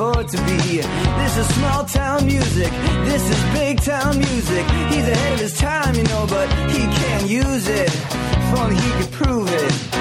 afford to be. This is small town music, this is big town music. He's ahead of his time, you know, but he can't use it. If only he could prove it.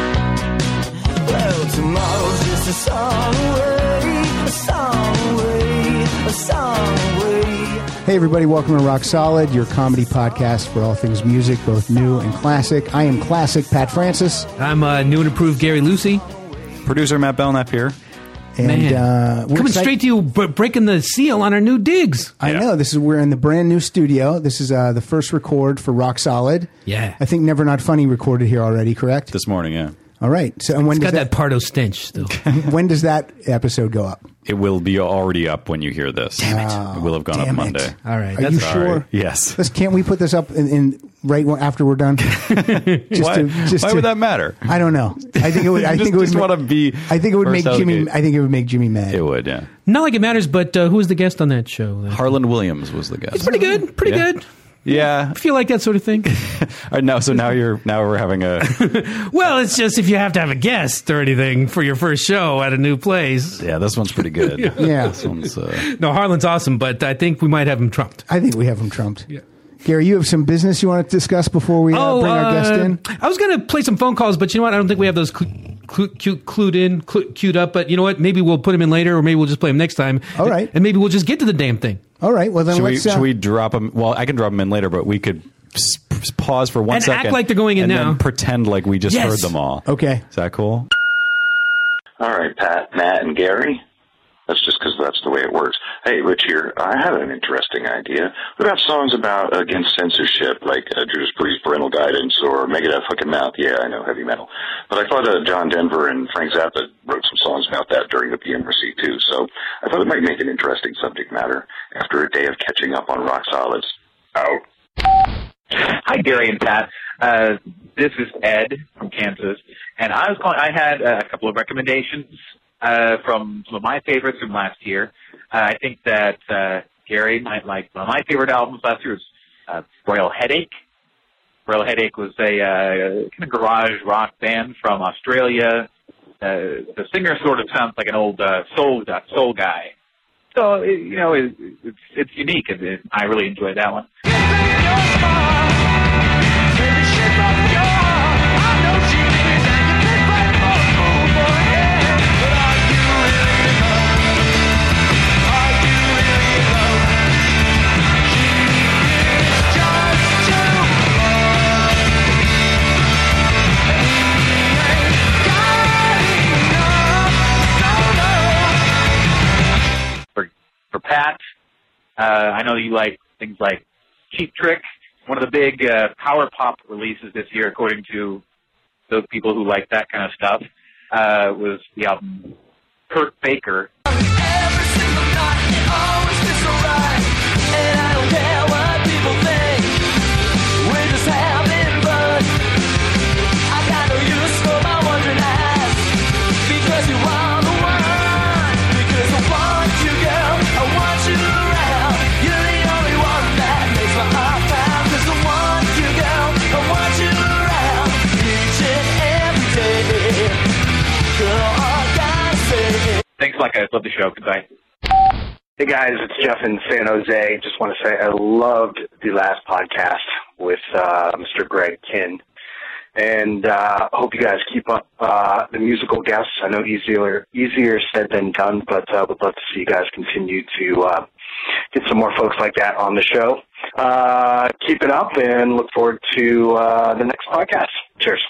Well, tomorrow's just a song away, a song away, a song away. Hey everybody, welcome to Rock Solid, your comedy podcast for all things music, both new and classic. I am classic Pat Francis. I'm new and approved Gary Lucy. Producer Matt Belknap here. And we're coming straight to you, breaking the seal on our new digs. I know. We're in the brand new studio. This is the first record for Rock Solid. Yeah. I think Never Not Funny recorded here already, correct? This morning, yeah. All right. So, and when it's does got that Pardo stench still. When does that episode go up? It will be already up when you hear this. Damn it. It will have gone up Monday. All right. Are you sure? Yes. Can't we put this up in right after we're done? Why would that matter? I don't know. I think it would. I think it would want to be. I think it would make Jimmy. I think it would make Jimmy mad. It would, yeah. Not like it matters, but who was the guest on that show? Harlan Williams was the guest. It's pretty good. Pretty good. Yeah, I feel like that sort of thing. No, so now we're having a. Well, it's just if you have to have a guest or anything for your first show at a new place. Yeah, this one's pretty good. Yeah, this one's. No, Harlan's awesome, but I think we might have him trumped. I think we have him trumped. Yeah. Gary, you have some business you want to discuss before we bring our guest in? I was going to play some phone calls, but you know what? I don't think we have those queued up. But you know what? Maybe we'll put them in later, or maybe we'll just play them next time. All right. And maybe we'll just get to the damn thing. All right. Well, then should we drop them? Well, I can drop them in later, but we could pause for 1 second. And act like they're going in and now. Then pretend like we just heard them all. Okay. Is that cool? All right, Pat, Matt, and Gary. That's just because that's the way it works. Hey, Rich here. I have an interesting idea. What about songs against censorship, like Judas Priest, Parental Guidance, or Megadeth, Hook and Mouth? Yeah, I know, heavy metal. But I thought John Denver and Frank Zappa wrote some songs about that during the PMRC, too. So I thought it might make an interesting subject matter after a day of catching up on Rock Solids. Out. Hi, Gary and Pat. This is Ed from Kansas, and I was calling. I had a couple of recommendations from some of my favorites from last year. I think that Gary might like one of my favorite albums last year was Royal Headache. Royal Headache was a kind of garage rock band from Australia. The singer sort of sounds like an old soul guy. So, it's unique, and I really enjoyed that one. For Pat, I know you like things like Cheap Trick. One of the big power pop releases this year, according to those people who like that kind of stuff, was the album Kurt Baker. Every single night, it always feels so right. And I don't care what people think. We're just having fun. I got no use for my wandering eyes. Because you are the one. Because I want you, girl. I want you around. You're the only one that makes my heart pound. Because I want you, girl. I want you around. Each and every day. Girl, all I gotta say. Thanks, I love the show. Goodbye. Hey guys, it's Jeff in San Jose. Just want to say I loved the last podcast with Mr. Greg Kinn, and hope you guys keep up the musical guests. I know easier said than done, but would love to see you guys continue to get some more folks like that on the show. Keep it up, and look forward to the next podcast. Cheers.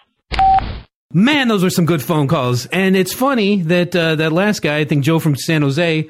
Man, those were some good phone calls. And it's funny that that last guy, I think Jeff from San Jose,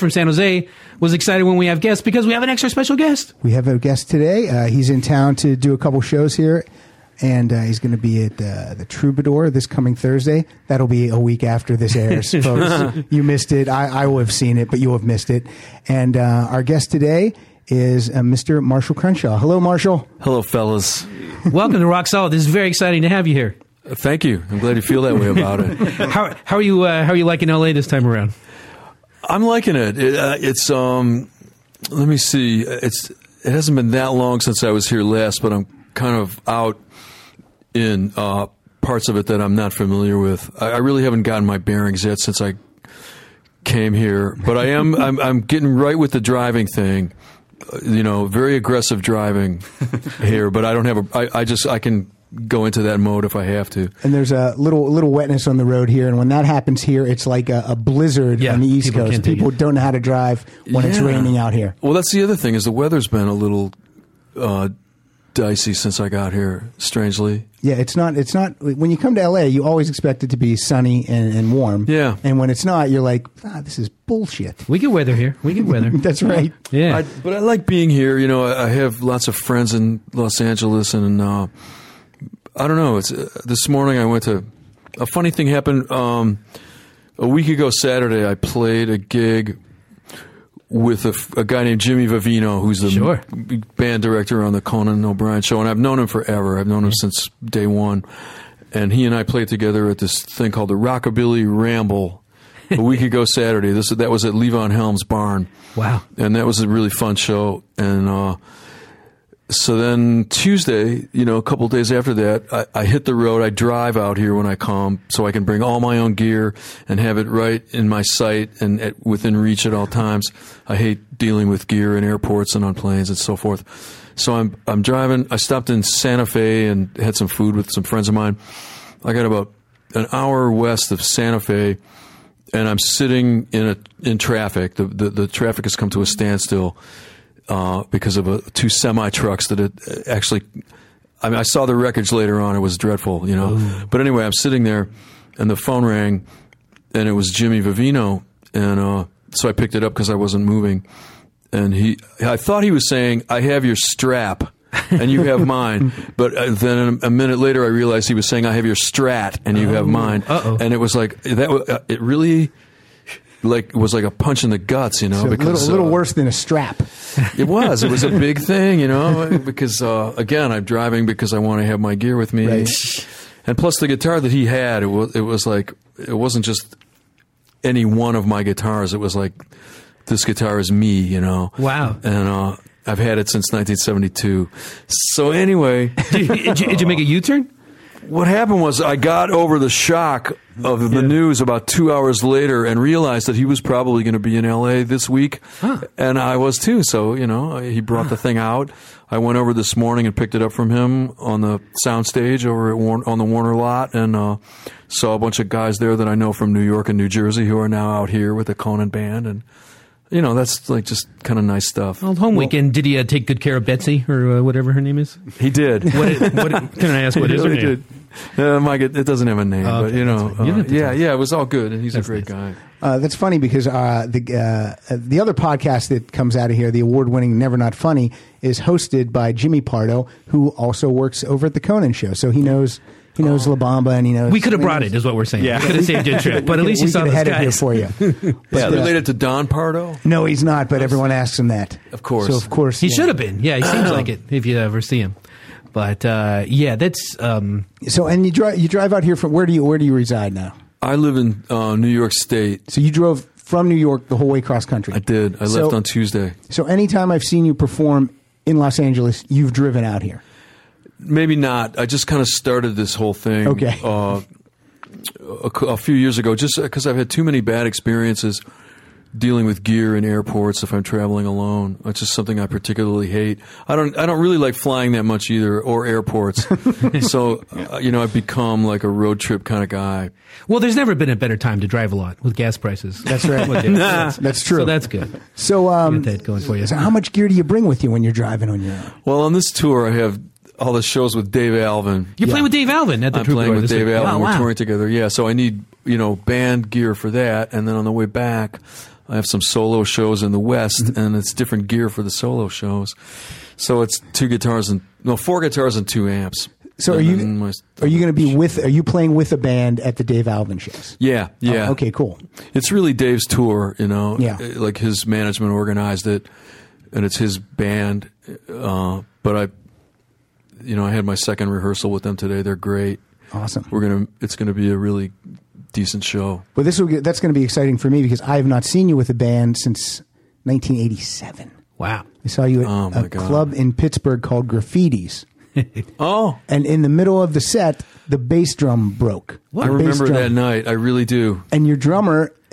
was excited when we have guests because we have an extra special guest. We have a guest today. He's in town to do a couple shows here, and he's going to be at the Troubadour this coming Thursday. That'll be a week after this airs, folks. You missed it. I will have seen it, but you'll have missed it. And our guest today is Mr. Marshall Crenshaw. Hello, Marshall. Hello, fellas. Welcome to Rock Solid. This is very exciting to have you here. Thank you. I'm glad you feel that way about it. How are you liking LA this time around? I'm liking it. It's let me see. It hasn't been that long since I was here last, but I'm kind of out in parts of it that I'm not familiar with. I really haven't gotten my bearings yet since I came here, but I'm getting right with the driving thing. Very aggressive driving here, but I don't have I can go into that mode if I have to. And there's a little wetness on the road here, and when that happens here, it's like a blizzard on the East Coast. People don't know how to drive when it's raining out here. Well, that's the other thing is the weather's been a little dicey since I got here, strangely. Yeah, it's not when you come to LA, you always expect it to be sunny and warm. Yeah. And when it's not, you're like, this is bullshit. We get weather here. That's right. Yeah. But I like being here. I have lots of friends in Los Angeles, and I don't know. It's this morning I went to a funny thing happened a week ago Saturday. I played a gig with a guy named Jimmy Vivino, who's the band director on the Conan O'Brien show, and I've known him forever. I've known him since day one, and he and I played together at this thing called the Rockabilly Ramble a week ago Saturday. That was at Levon Helm's barn. Wow. And that was a really fun show. And so then Tuesday, a couple of days after that, I hit the road. I drive out here when I come so I can bring all my own gear and have it right in my sight and within reach at all times. I hate dealing with gear in airports and on planes and so forth. So I'm driving. I stopped in Santa Fe and had some food with some friends of mine. I got about an hour west of Santa Fe, and I'm sitting in traffic. The traffic has come to a standstill. Because of two semi trucks that had actually, I saw the wreckage later on. It was dreadful, Ooh. But anyway, I'm sitting there, and the phone rang, and it was Jimmy Vivino, and so I picked it up because I wasn't moving, and I thought he was saying, "I have your strap, and you have mine," but then a minute later I realized he was saying, "I have your strat, and you have mine," and it was like that. It really. It was like a punch in the guts, So because a little worse than a strap. It was a big thing, because again, I'm driving because I want to have my gear with me, right. And plus the guitar that he had, it was like it wasn't just any one of my guitars. It was like this guitar is me, Wow. And I've had it since 1972. So anyway, did you make a U-turn? What happened was I got over the shock of the news about 2 hours later and realized that he was probably going to be in L.A. this week, and I was too. So, he brought the thing out. I went over this morning and picked it up from him on the soundstage over on the Warner lot, and saw a bunch of guys there that I know from New York and New Jersey who are now out here with the Conan band, and that's like just kind of nice stuff. Well, home weekend, did he take good care of Betsy or whatever her name is? He did. Can I ask what is her name? Did. Mike, it doesn't have a name, but it was all good, and he's a great guy. That's funny because the other podcast that comes out of here, the award-winning Never Not Funny, is hosted by Jimmy Pardo, who also works over at the Conan show. So he knows La Bamba, and he knows. We could have brought it, is what we're saying. Yeah. We could have saved you a trip, but at least you saw those guys. Here for you. Is he related to Don Pardo? No, he's not, but everyone asks him that. Of course. So, of course. He should have been. Yeah, he seems like it, if you ever see him. But, that's... So, and you drive out here from... Where do you reside now? I live in New York State. So you drove from New York the whole way cross country? I did. I left on Tuesday. So anytime I've seen you perform in Los Angeles, you've driven out here? Maybe not. I just kind of started this whole thing a few years ago, just because I've had too many bad experiences dealing with gear in airports if I'm traveling alone. It's just something I particularly hate. I don't really like flying that much either, or airports. So, I've become like a road trip kind of guy. Well, there's never been a better time to drive a lot with gas prices. That's right. That's true. So that's good. So, get that going for you. So how much gear do you bring with you when you're driving on your own? Well, on this tour, I have all the shows with Dave Alvin. You're playing with Dave Alvin at the I'm playing with Dave Alvin. Oh, wow. We're touring together. Yeah, so I need, band gear for that. And then on the way back, I have some solo shows in the West, and it's different gear for the solo shows. So it's 4 guitars and 2 amps. So are you going to be are you playing with a band at the Dave Alvin shows? Yeah. Oh, okay, cool. It's really Dave's tour, Yeah. Like his management organized it, and it's his band. But I had my second rehearsal with them today. They're great. Awesome. It's gonna be a really decent show. Well, that's going to be exciting for me because I have not seen you with a band since 1987. Wow. I saw you at a club in Pittsburgh called Graffitis. Oh. And in the middle of the set, the bass drum broke. I remember that night. I really do. And your drummer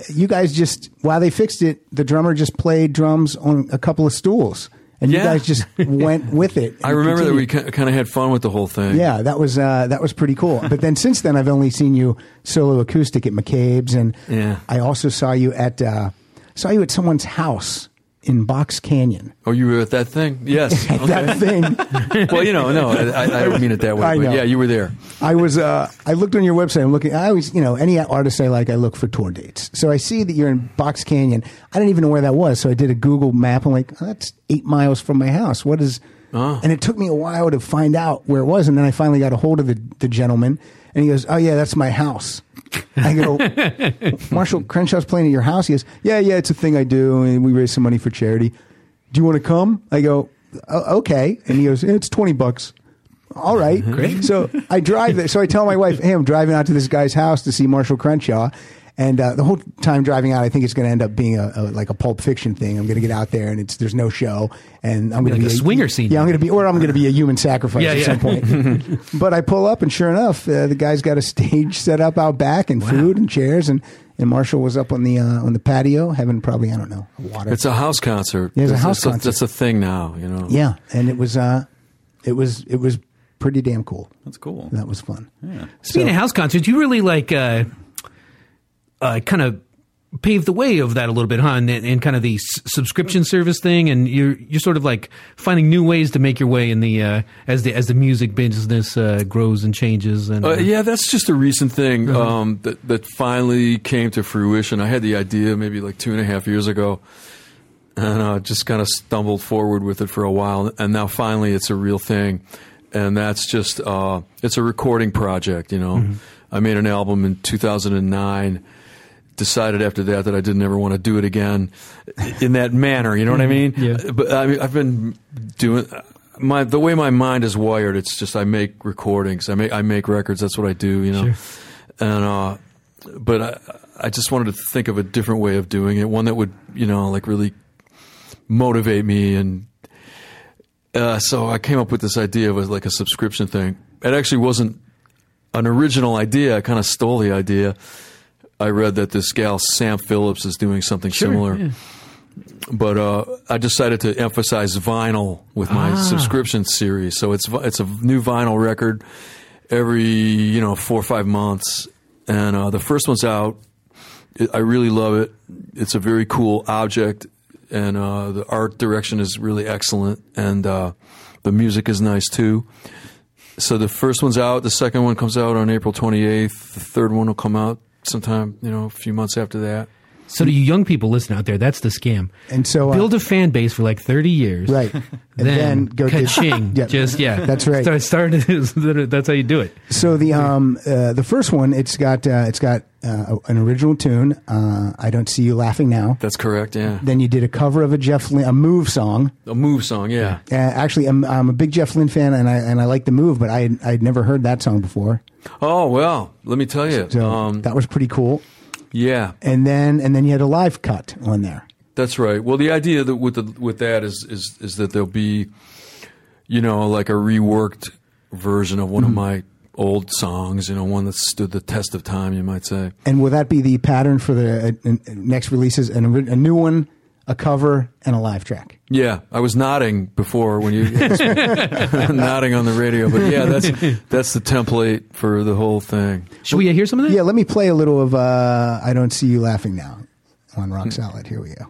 you guys just, while they fixed it, the drummer just played drums on a couple of stools. And you guys just went with it. I remember that we kind of had fun with the whole thing. Yeah, that was pretty cool. But then since then, I've only seen you solo acoustic at McCabe's, and I also saw you at someone's house in Box Canyon. Oh, you were at that thing? Yes. At that thing. Well, no, I don't mean it that way. But yeah, you were there. I was. I looked on your website. I'm looking. I always, any artist I like, I look for tour dates. So I see that you're in Box Canyon. I didn't even know where that was. So I did a Google map. I'm like, that's 8 miles from my house. What is? And it took me a while to find out where it was. And then I finally got a hold of the gentleman, and he goes, "Oh yeah, that's my house." I go, "Marshall Crenshaw's playing at your house?" He goes, yeah, it's a thing I do, and we raise some money for charity. Do you want to come? I go, okay. And he goes, it's $20. All right. Great. So I drive there. So I tell my wife, hey, I'm driving out to this guy's house to see Marshall Crenshaw. And the whole time driving out, I think it's going to end up being like a Pulp Fiction thing. I'm going to get out there, and there's no show, and I'm going to be a swinger scene. Yeah, I'm going to be a human sacrifice at some point. But I pull up, and sure enough, the guy's got a stage set up out back, and food and chairs, and Marshall was up on the patio having probably, I don't know, water. It's a house concert. Yeah, it's a house concert. That's a thing now, Yeah, and it was pretty damn cool. That's cool. That was fun. Yeah. Speaking of house concerts, you really kind of paved the way of that a little bit, huh? And kind of the subscription service thing, and you're sort of like finding new ways to make your way in the as the music business grows and changes. And yeah, that's just a recent thing that finally came to fruition. I had the idea maybe like 2.5 years ago, and just kind of stumbled forward with it for a while, and now finally it's a real thing. And that's just it's a recording project. I made an album in 2009. Decided after that I didn't ever want to do it again in that manner. You know what I mean? Yeah. But I mean, I've been doing the way my mind is wired. It's just I make recordings. I make records. That's what I do. Sure. And but I just wanted to think of a different way of doing it. One that would like really motivate me. And so I came up with this idea of like a subscription thing. It actually wasn't an original idea. I kind of stole the idea. I read that this gal, Sam Phillips, is doing something similar. Yeah. But I decided to emphasize vinyl with my subscription series. So it's a new vinyl record every 4 or 5 months. And the first one's out. I really love it. It's a very cool object. And the art direction is really excellent. And the music is nice, too. So the first one's out. The second one comes out on April 28th. The third one will come out sometime, a few months after that. So to you young people listening out there, that's the scam. And so build a fan base for like 30 years. Right. And then go ka-ching. That's right. Start that's how you do it. So the first one, it's got an original tune, I Don't See You Laughing Now. That's correct, yeah. Then you did a cover of a Move song. A Move song, yeah. Actually, I'm a big Jeff Lynne fan, and I like the Move, but I'd never heard that song before. Oh, well, let me tell you. So that was pretty cool. Yeah. And then you had a live cut on there. That's right. Well, the idea that with that is that there'll be, like a reworked version of one of my old songs, one that stood the test of time, you might say. And will that be the pattern for the next releases? A new one, a cover, and a live track? Yeah, I was nodding before when you nodding on the radio, but yeah, that's the template for the whole thing. Should we hear some of that? Yeah, let me play a little of I Don't See You Laughing Now on Rock Solid. Here we go.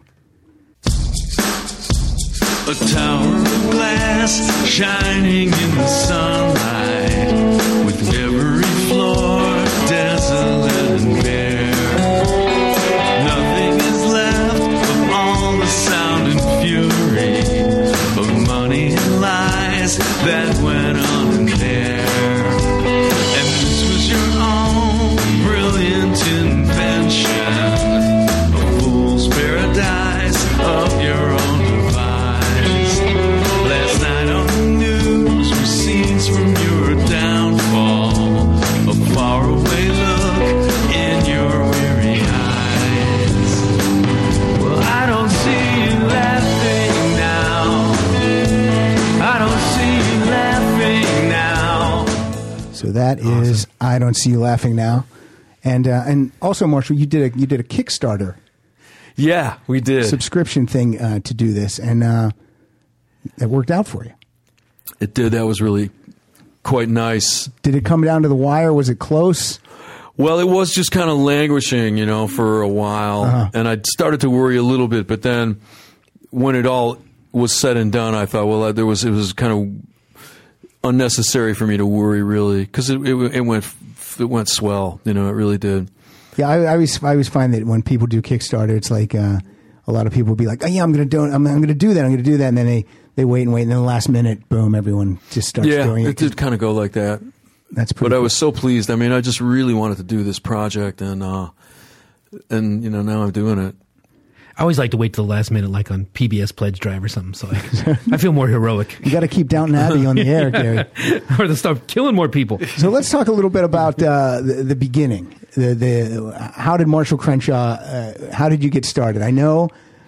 A tower of glass shining in the sunlight, with every floor desolate and bare. Nothing is left of all the sound and fury of money and lies that went on in there. And this was your own brilliant invention, a fool's paradise of your own device. Last night on the news were scenes from your downfall, a faraway look in your weary eyes. Well, I don't see you laughing now. I don't see you laughing now. So that is I Don't See You Laughing Now. And also, Marshall, you did a Kickstarter Yeah, we did. subscription thing to do this, and it worked out for you. It did. That was really quite nice. Did it come down to the wire? Was it close? Well, it was just kind of languishing, for a while. And I started to worry a little bit. But then when it all was said and done, I thought, well, it was kind of unnecessary for me to worry, really, because it went swell. It really did. Yeah, I always find that when people do Kickstarter, it's like a lot of people will be like, "Oh yeah, I'm going to do that, and then they wait, and then the last minute, boom, everyone just starts doing it. It did kind of go like that. That's pretty. But cool. I was so pleased. I mean, I just really wanted to do this project, and now I'm doing it. I always like to wait till the last minute, like on PBS Pledge Drive or something, so I feel more heroic. You got to keep Downton Abbey on the air, Gary. Or to start killing more people. So let's talk a little bit about the beginning. How did Marshall Crenshaw? How did you get started? I know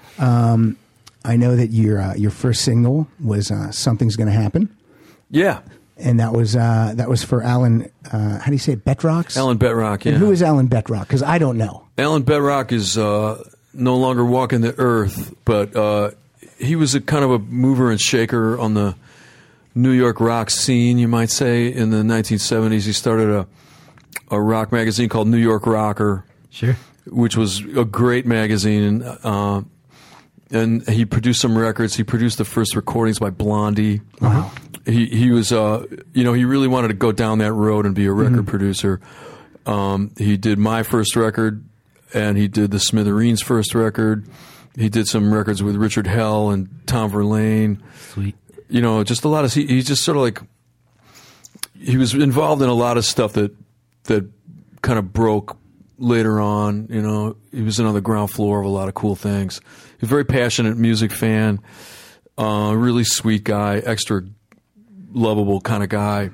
that your first single was "Something's Gonna Happen." Yeah, and that was for Alan. How do you say it? Betrox? Alan Betrock. Yeah. And who is Alan Betrock? Because I don't know. Alan Betrock is no longer walking the earth, but he was a kind of a mover and shaker on the New York rock scene, you might say. In the 1970s, he started a rock magazine called New York Rocker. Sure. Which was a great magazine, and he produced some records. He produced the first recordings by Blondie. Wow. He was, he really wanted to go down that road and be a record producer. He did my first record, and he did the Smithereens' first record. He did some records with Richard Hell and Tom Verlaine. Sweet. Just a lot of. He just sort of like. He was involved in a lot of stuff that kind of broke later on. He was on the ground floor of a lot of cool things. He's a very passionate music fan, really sweet guy, extra lovable kind of guy.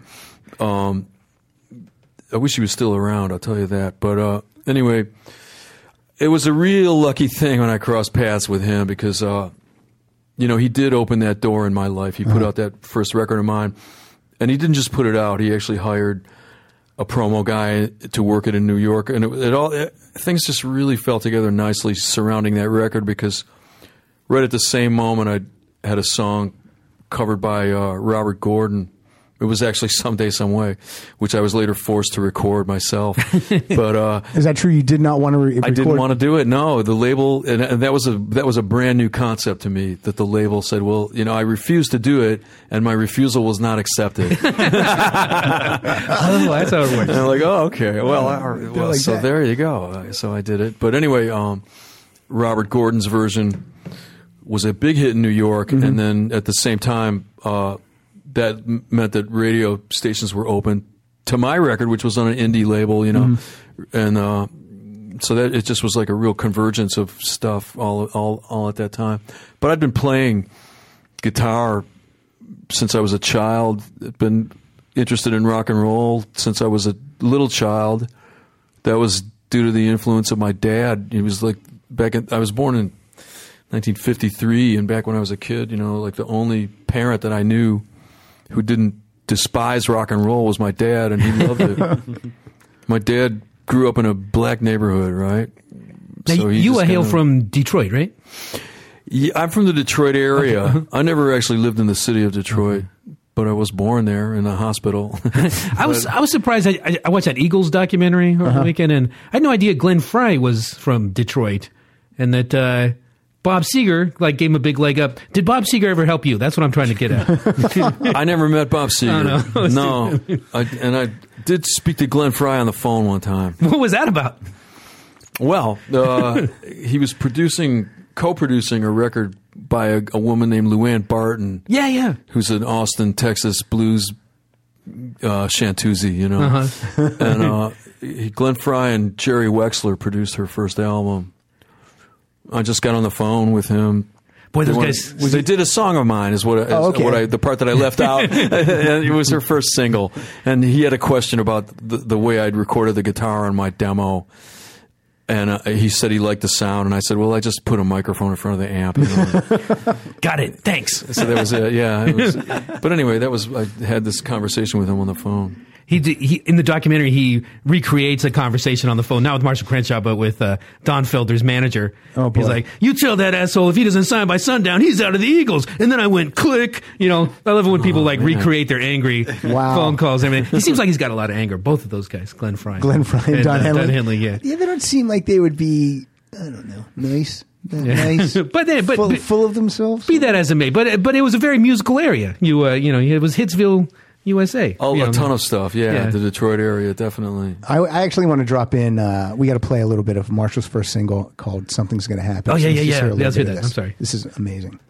I wish he was still around, I'll tell you that. But anyway, it was a real lucky thing when I crossed paths with him because, he did open that door in my life. He put out that first record of mine, and he didn't just put it out. He actually hired a promo guy to work it in New York, and things just really fell together nicely surrounding that record because right at the same moment I had a song covered by Robert Gordon. It was actually Someday, Some Way, which I was later forced to record myself. But is that true? You did not want to record? I didn't want to do it. No, the label, and that was a brand new concept to me. That the label said, "Well, I refused to do it, and my refusal was not accepted." Oh, that's how it works. And I'm like, "Oh, okay. Well, so there you go." So I did it. But anyway, Robert Gordon's version was a big hit in New York, and then at the same time. That meant that radio stations were open to my record, which was on an indie label, and so that it just was like a real convergence of stuff all at that time. But I'd been playing guitar since I was a child. I'd been interested in rock and roll since I was a little child. That was due to the influence of my dad. He was like I was born in 1953, and back when I was a kid, like the only parent that I knew who didn't despise rock and roll was my dad, and he loved it. My dad grew up in a black neighborhood, right? Now, so you hail from Detroit, right? Yeah, I'm from the Detroit area. Okay. I never actually lived in the city of Detroit, but I was born there in a hospital. I was surprised. I watched that Eagles documentary over the weekend, and I had no idea Glenn Frey was from Detroit, and that Bob Seger gave him a big leg up. Did Bob Seger ever help you? That's what I'm trying to get at. I never met Bob Seger. Oh, no. I did speak to Glenn Frey on the phone one time. What was that about? Well, he was co-producing a record by a woman named Luann Barton. Yeah. Who's an Austin, Texas blues chanteuse, And Glenn Frey and Jerry Wexler produced her first album. I just got on the phone with him. Boy, those guys! They did a song of mine, the part that I left out. And it was her first single, and he had a question about the way I'd recorded the guitar on my demo, and he said he liked the sound, and I said, "Well, I just put a microphone in front of the amp." Got it. Thanks. So that was it. Yeah. But anyway, I had this conversation with him on the phone. he in the documentary he recreates a conversation on the phone, not with Marshall Crenshaw, but with Don Felder's manager. Oh, boy. He's like, "You tell that asshole if he doesn't sign by sundown, he's out of the Eagles." And then I went click. You know, I love it when people recreate their angry phone calls. I mean, he seems like he's got a lot of anger. Both of those guys, Glenn Frey and Don Henley. Don Henley, yeah. Yeah, they don't seem like they would be. I don't know, nice. Nice, but full of themselves. Be that as it may, but it was a very musical area. You know, it was Hitsville, USA. A ton of stuff. Yeah, the Detroit area, definitely. I actually want to drop in. We got to play a little bit of Marshall's first single called "Something's Gonna Happen." Oh yeah. Let's hear that. I'm sorry. This is amazing.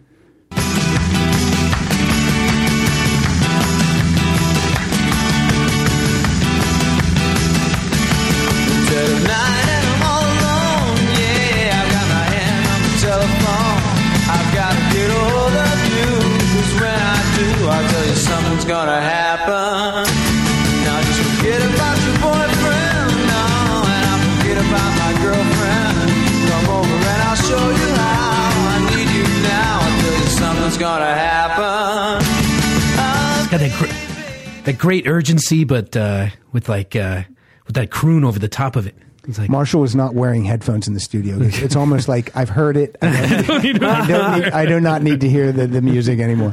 Something's gonna happen. Now just forget about your boyfriend, no, and I'll forget about my girlfriend. Come over and I'll show you how I need you now. I'll tell you something's gonna happen. Got that great urgency, but with that croon over the top of it. It's like, Marshall was not wearing headphones in the studio. It's almost like I've heard it. I do not need to hear the music anymore.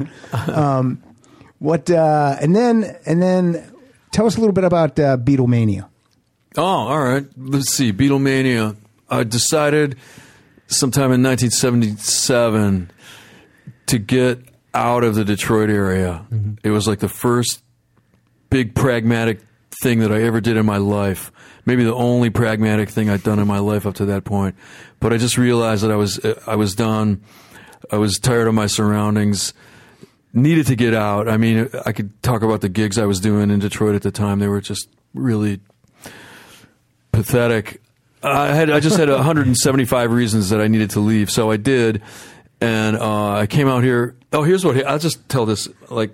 And then tell us a little bit about Beatlemania. Oh, all right. Let's see. Beatlemania. I decided sometime in 1977 to get out of the Detroit area. Mm-hmm. It was like the first big pragmatic thing that I ever did in my life. Maybe the only pragmatic thing I'd done in my life up to that point. But I just realized that I was done. I was tired of my surroundings. Needed to get out. I mean, I could talk about the gigs I was doing in Detroit at the time. They were just really pathetic. I just had 175 reasons that I needed to leave, so I did. And I came out here. Oh, here's what I'll just tell this. Like,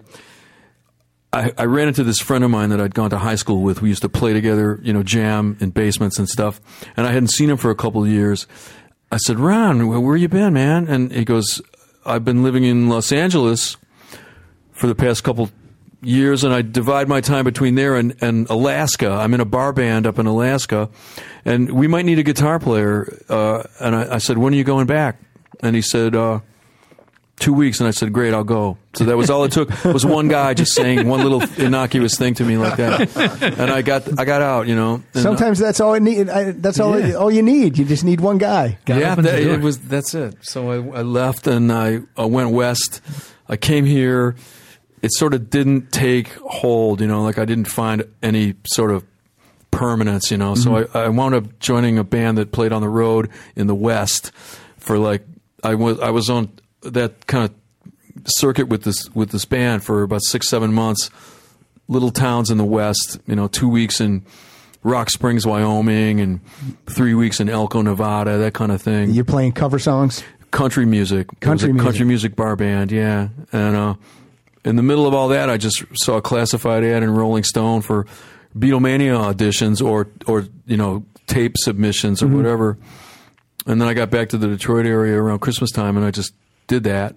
I ran into this friend of mine that I'd gone to high school with. We used to play together, jam in basements and stuff. And I hadn't seen him for a couple of years. I said, "Ron, where you been, man?" And he goes, "I've been living in Los Angeles for the past couple years, and I divide my time between there and Alaska. I'm in a bar band up in Alaska, and we might need a guitar player." And I said, "When are you going back?" And he said, 2 weeks. And I said, "Great, I'll go." So that was all it took, was one guy just saying one little innocuous thing to me like that. And I got out, And, sometimes that's all it need. That's all you need. You just need one guy. That's it. So I left and I went west. I came here. It sort of didn't take hold, like I didn't find any sort of permanence, Mm-hmm. So I wound up joining a band that played on the road in the West for I was on that kind of circuit with this band for about 6-7 months, little towns in the West, 2 weeks in Rock Springs, Wyoming, and 3 weeks in Elko, Nevada, that kind of thing. You're playing cover songs? Country music. Country music bar band, yeah. And in the middle of all that, I just saw a classified ad in Rolling Stone for Beatlemania auditions or tape submissions or whatever. And then I got back to the Detroit area around Christmas time, and I just did that.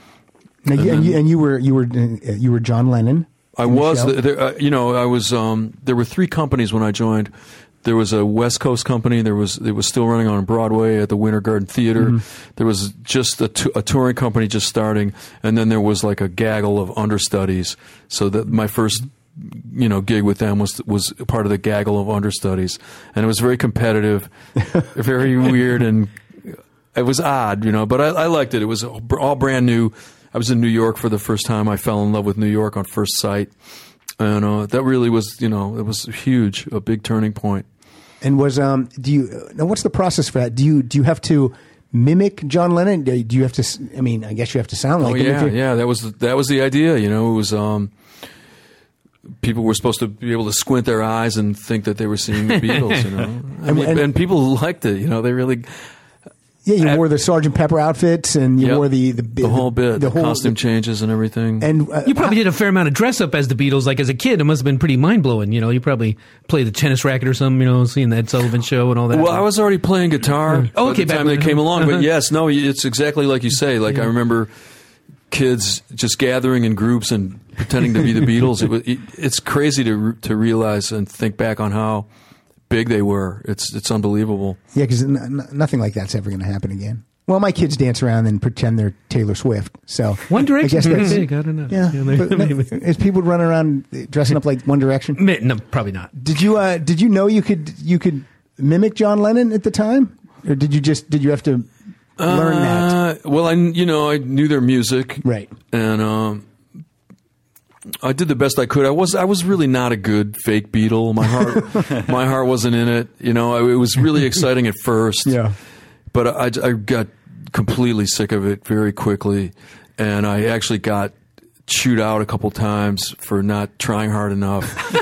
You were John Lennon. I was. I was. There were 3 companies when I joined. There was a West Coast company. It was still running on Broadway at the Winter Garden Theater. Mm-hmm. There was just a touring company just starting, and then there was like a gaggle of understudies. So that my first, gig with them was part of the gaggle of understudies, and it was very competitive, very weird, and it was odd, But I liked it. It was all brand new. I was in New York for the first time. I fell in love with New York on first sight, and that really was, it was huge, a big turning point. And what's the process for that? Do you have to mimic John Lennon? Do you have to? I mean, I guess you have to sound like him. Yeah. That was the idea. It was people were supposed to be able to squint their eyes and think that they were seeing the Beatles. And people liked it. They really. Yeah, you wore the Sgt. Pepper outfits, and you wore the whole bit, the costume changes and everything. And you probably did a fair amount of dress up as the Beatles. Like as a kid, it must have been pretty mind blowing. You probably played the tennis racket or something. Seeing the Ed Sullivan Show and all that. Well, I was already playing guitar by the time they came along. But yes, no, it's exactly like you say. Like I remember kids just gathering in groups and pretending to be the Beatles. It's crazy to realize and think back on how big they were. It's unbelievable. Yeah, because nothing like that's ever going to happen again. Well, my kids dance around and pretend they're Taylor Swift. So One Direction. I guess that's Big, I don't know. Yeah, but is people running around dressing up like One Direction? No, probably not. Did you know you could mimic John Lennon at the time, or did you have to learn that? Well, I knew their music, Right. and I did the best I could. I was really not a good fake Beatle. My heart wasn't in it. It was really exciting at first. Yeah. But I got completely sick of it very quickly, and I actually got chewed out a couple times for not trying hard enough.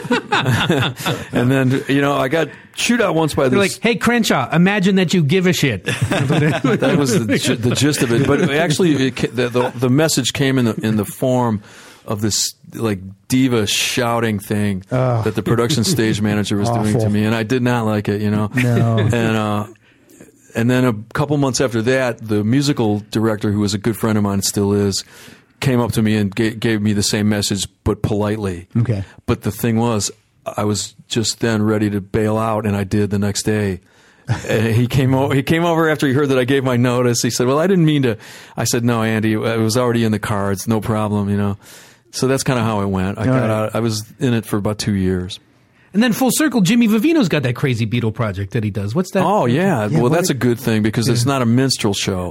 And then, I got chewed out once by this. They're like, hey, Crenshaw, imagine that you give a shit. That was the gist of it. But actually, the message came in the form of this like diva shouting thing that the production stage manager was doing to me, and I did not like it. No. And then a couple months after that, the musical director, who was a good friend of mine, still is, came up to me and gave me the same message, but politely. Okay. But the thing was, I was just then ready to bail out, and I did the next day. And he came over after he heard that I gave my notice. He said, "Well, I didn't mean to." I said, "No, Andy, it was already in the cards. No problem, So that's kind of how it went. I got out. I was in it for about 2 years. And then full circle, Jimmy Vivino's got that crazy Beatle project that he does. What's that? Oh, yeah. Well, that's a good thing because it's not a minstrel show.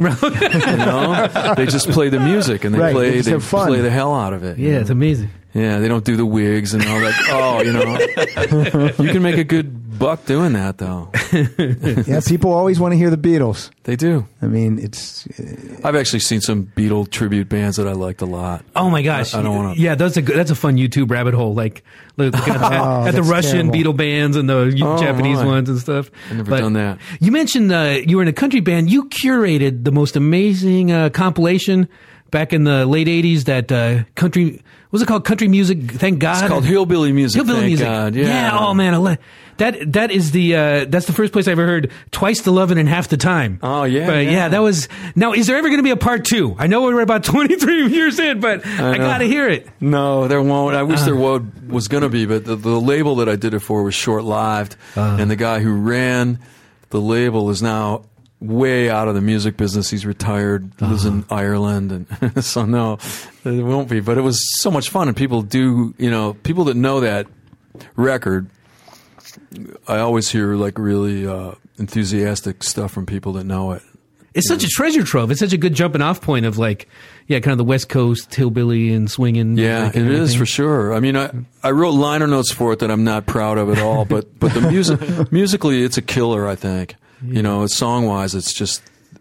They just play the music and they play the hell out of it. Yeah, it's amazing. Yeah, they don't do the wigs and all that. You can make a good buck doing that, though. Yeah, people always want to hear the Beatles. They do. I mean, I've actually seen some Beatle tribute bands that I liked a lot. Oh my gosh! I don't want to. Yeah, that's a fun YouTube rabbit hole. Like look at the Russian terrible. Beatle bands and the Japanese ones and stuff. I've never done that. You mentioned you were in a country band. You curated the most amazing compilation back in the late '80s. That country. What's it called? Country music. Thank God. It's called Hillbilly Music. Hillbilly thank music. God. Yeah. Oh man, that is that's the first place I ever heard Twice the Lovin' and Half the Time. Oh yeah. But yeah, that was. Now, is there ever going to be a part 2? I know we're about 23 years in, but I got to hear it. No, there won't. I wish there was going to be, but the label that I did it for was short-lived, and the guy who ran the label is now way out of the music business. He's retired, lives in Ireland, and so no, it won't be. But it was so much fun, and people people that know that record, I always hear like really enthusiastic stuff from people that know it. It's such a treasure trove. It's such a good jumping off point of kind of the West Coast hillbilly and swinging. Yeah, it is for sure. I mean, I wrote liner notes for it that I'm not proud of at all, but the musically, it's a killer. I think. Yeah. Song wise, it's just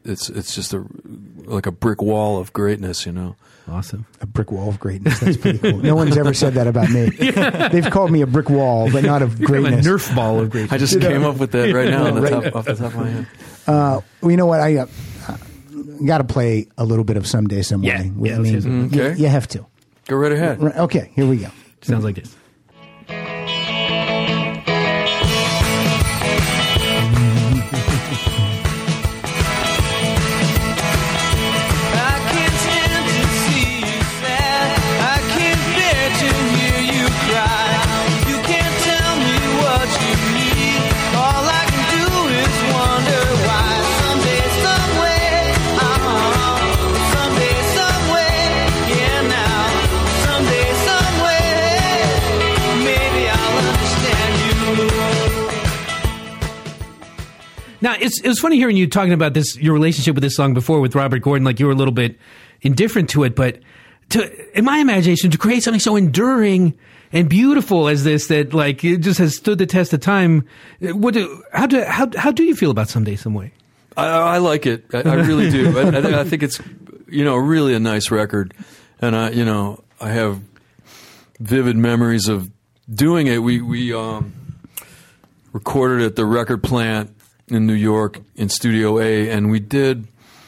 like a brick wall of greatness. Awesome. A brick wall of greatness. That's pretty cool. No one's ever said that about me. Yeah. They've called me a brick wall, but not of greatness. A Nerf ball of greatness. I just came up with that right now off the top of my head. Well, you know what? I got to play a little bit of Someday, Some Way. Yeah, okay. You have to. Go right ahead. Okay, here we go. Sounds like this. Now, it was funny hearing you talking about your relationship with this song before with Robert Gordon, like you were a little bit indifferent to it, but in my imagination, to create something so enduring and beautiful as this, that it just has stood the test of time, how do you feel about Someday, Some Way? I like it. I really do. I think it's, really a nice record. And I have vivid memories of doing it. We recorded at the record plant in New York in Studio A, and we did,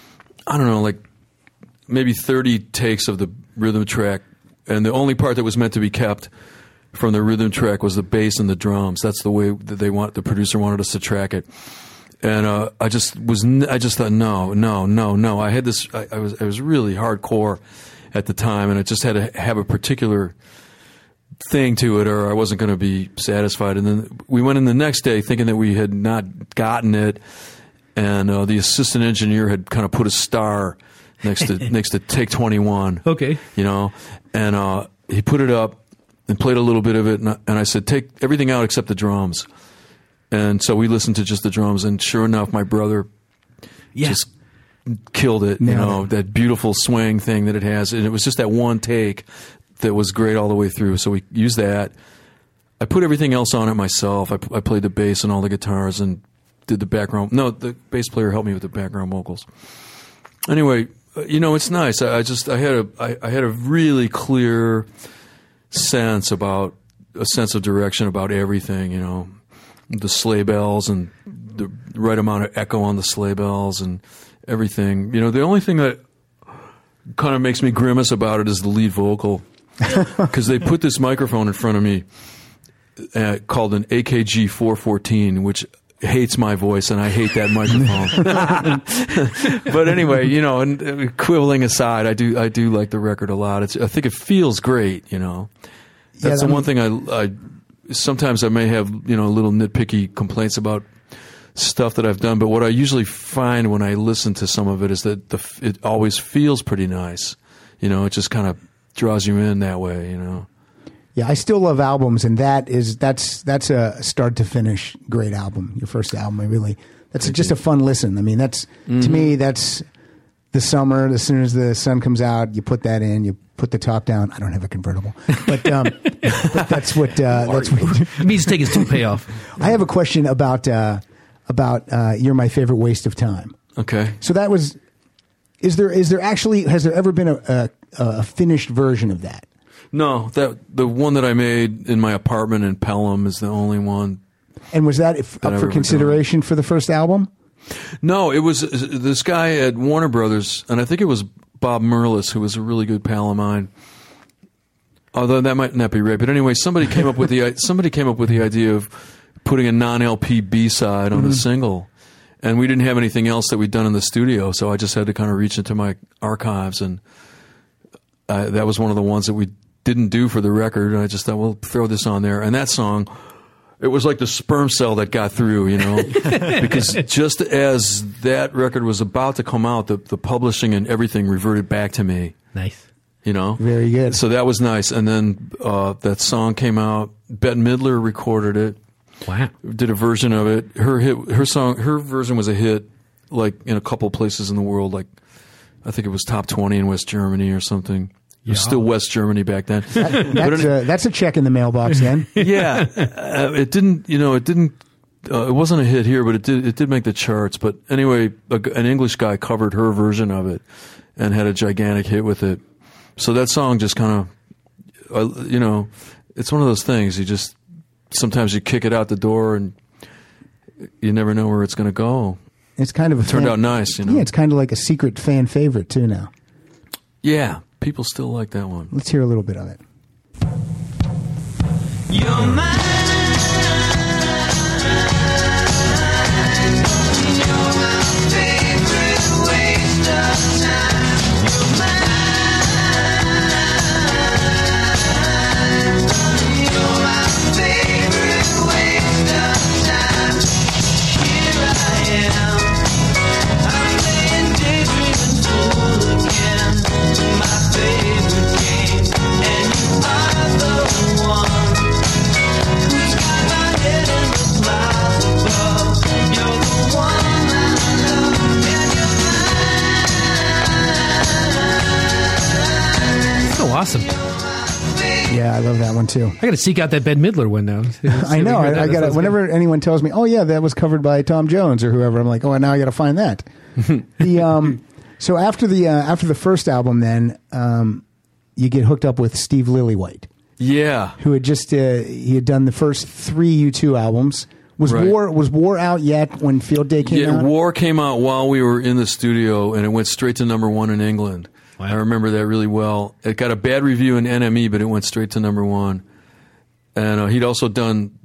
maybe 30 takes of the rhythm track, and the only part that was meant to be kept from the rhythm track was the bass and the drums. That's the way that the producer wanted us to track it. And I just thought no. I had this. I was really hardcore, at the time, and it just had to have a particular thing to it, or I wasn't going to be satisfied. And then we went in the next day thinking that we had not gotten it, and the assistant engineer had kind of put a star next to Take 21. Okay. You know, and he put it up and played a little bit of it, and I said, take everything out except the drums. And so we listened to just the drums, and sure enough, my brother just killed it. You know, that beautiful swing thing that it has, and it was just that one take that was great all the way through. So we used that. I put everything else on it myself. I played the bass and all the guitars and did the background. No, the bass player helped me with the background vocals. Anyway, you know, it's nice. I had a really clear sense of direction about everything. You know, the sleigh bells and the right amount of echo on the sleigh bells and everything. You know, the only thing that kind of makes me grimace about it is the lead vocal, because they put this microphone in front of me called an AKG 414, which hates my voice, and I hate that microphone. But anyway, you know, and quibbling aside, I do like the record a lot. I think it feels great. You know, that's the one thing I sometimes I may have, you know, little nitpicky complaints about stuff that I've done, but what I usually find when I listen to some of it is that it always feels pretty nice. You know, it just kind of draws you in that way, you know. Yeah, I still love albums, and that's a start to finish great album. Your first album, that's just a fun listen. I mean, to me, that's the summer. As soon as the sun comes out, you put that in, you put the top down. I don't have a convertible, but that's what it means to take his toupee off. I have a question about You're My Favorite Waste of Time. Okay. So that was, has there ever been a finished version of that? No, the one that I made in my apartment in Pelham is the only one. And was that up for consideration for the first album? No, it was this guy at Warner Brothers, and I think it was Bob Merlis, who was a really good pal of mine. Although that might not be right, but anyway, somebody came up with the idea of putting a non-LP B-side on a single, and we didn't have anything else that we'd done in the studio, so I just had to kind of reach into my archives, and that was one of the ones that we didn't do for the record, and I just thought, well, throw this on there. And that song, it was like the sperm cell that got through, you know, because just as that record was about to come out, the publishing and everything reverted back to me. Nice. You know? Very good. So that was nice. And then that song came out. Bette Midler recorded it. Wow. Did a version of it. Her version was a hit, like in a couple places in the world. Like, I think it was top 20 in West Germany or something. It was still West Germany back then. That's a check in the mailbox then. Yeah. It wasn't a hit here, but it did make the charts. But anyway, an English guy covered her version of it and had a gigantic hit with it. So that song just kind of, it's one of those things. Sometimes you kick it out the door and you never know where it's going to go. It's kind of turned out nice, you know. Yeah, it's kind of like a secret fan favorite too now. Yeah, people still like that one. Let's hear a little bit of it. You're mine. You're my favorite waste of time. You're mine. You're my favorite waste of time. Here I am. I'm playing daydreaming fool again. My favorite game, and you are the one who's got my head in the clouds above. You're the one I love, and you're mine. So awesome. Yeah, I love that one too. I got to seek out that Bette Midler one now. I know. I got to. Whenever anyone tells me, "Oh yeah, that was covered by Tom Jones or whoever," I'm like, "Oh, now I got to find that." So after the first album, then you get hooked up with Steve Lillywhite. Yeah, who had just he had done the first 3 U2 albums. Was War out yet when Field Day came out? Yeah, War came out while we were in the studio, and it went straight to #1 in England. Wow. I remember that really well. It got a bad review in NME, but it went straight to #1. And he'd also done,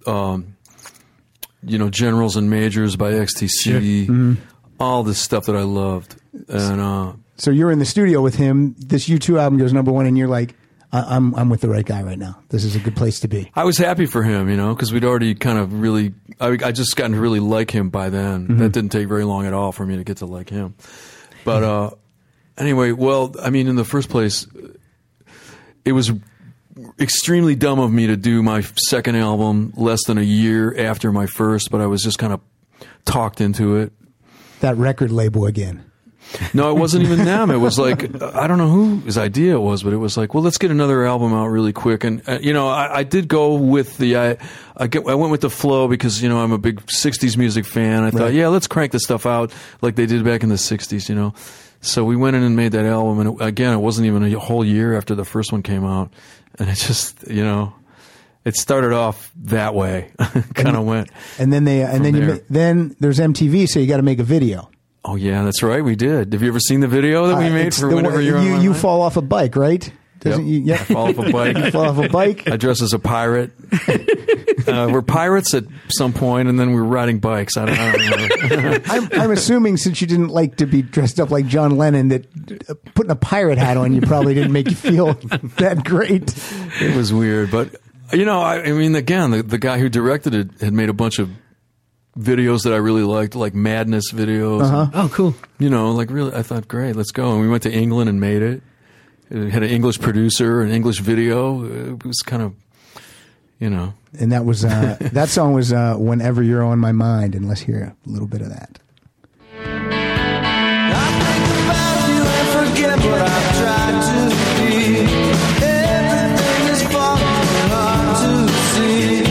Generals and Majors by XTC, all this stuff that I loved. And So you're in the studio with him. This U2 album goes number one, and you're like, I'm with the right guy right now. This is a good place to be. I was happy for him, because we'd already kind of really, I just gotten to really like him by then. Mm-hmm. That didn't take very long at all for me to get to like him. But anyway, well, I mean, in the first place, it was extremely dumb of me to do my second album less than a year after my first, but I was just kind of talked into it. That record label again. No, it wasn't even them. It was like, I don't know whose idea it was, but it was like, well, let's get another album out really quick. And, I did go with I went with the flow because, I'm a big 60s music fan. I thought, yeah, let's crank this stuff out like they did back in the 60s, So we went in and made that album. And again, it wasn't even a whole year after the first one came out. And it just, it started off that way. Kind of went. And then then there's MTV, so you got to make a video. Oh yeah, that's right. We did. Have you ever seen the video that we made for whenever you're on? You fall off a bike, right? Yep. I fall off a bike. You fall off a bike. I dress as a pirate. We're pirates at some point, and then we're riding bikes. I don't know. I'm assuming since you didn't like to be dressed up like John Lennon, that putting a pirate hat on you probably didn't make you feel that great. It was weird, but I mean, again, the guy who directed it had made a bunch of videos that I really liked, like Madness videos. Uh-huh. Oh, cool. Like really, I thought, great, let's go. And we went to England and made it. It had an English producer, an English video. It was kind of, And that was that song was "Whenever You're on My Mind," and let's hear a little bit of that. I think about you and forget what I've tried to be. Everything is falling hard to see.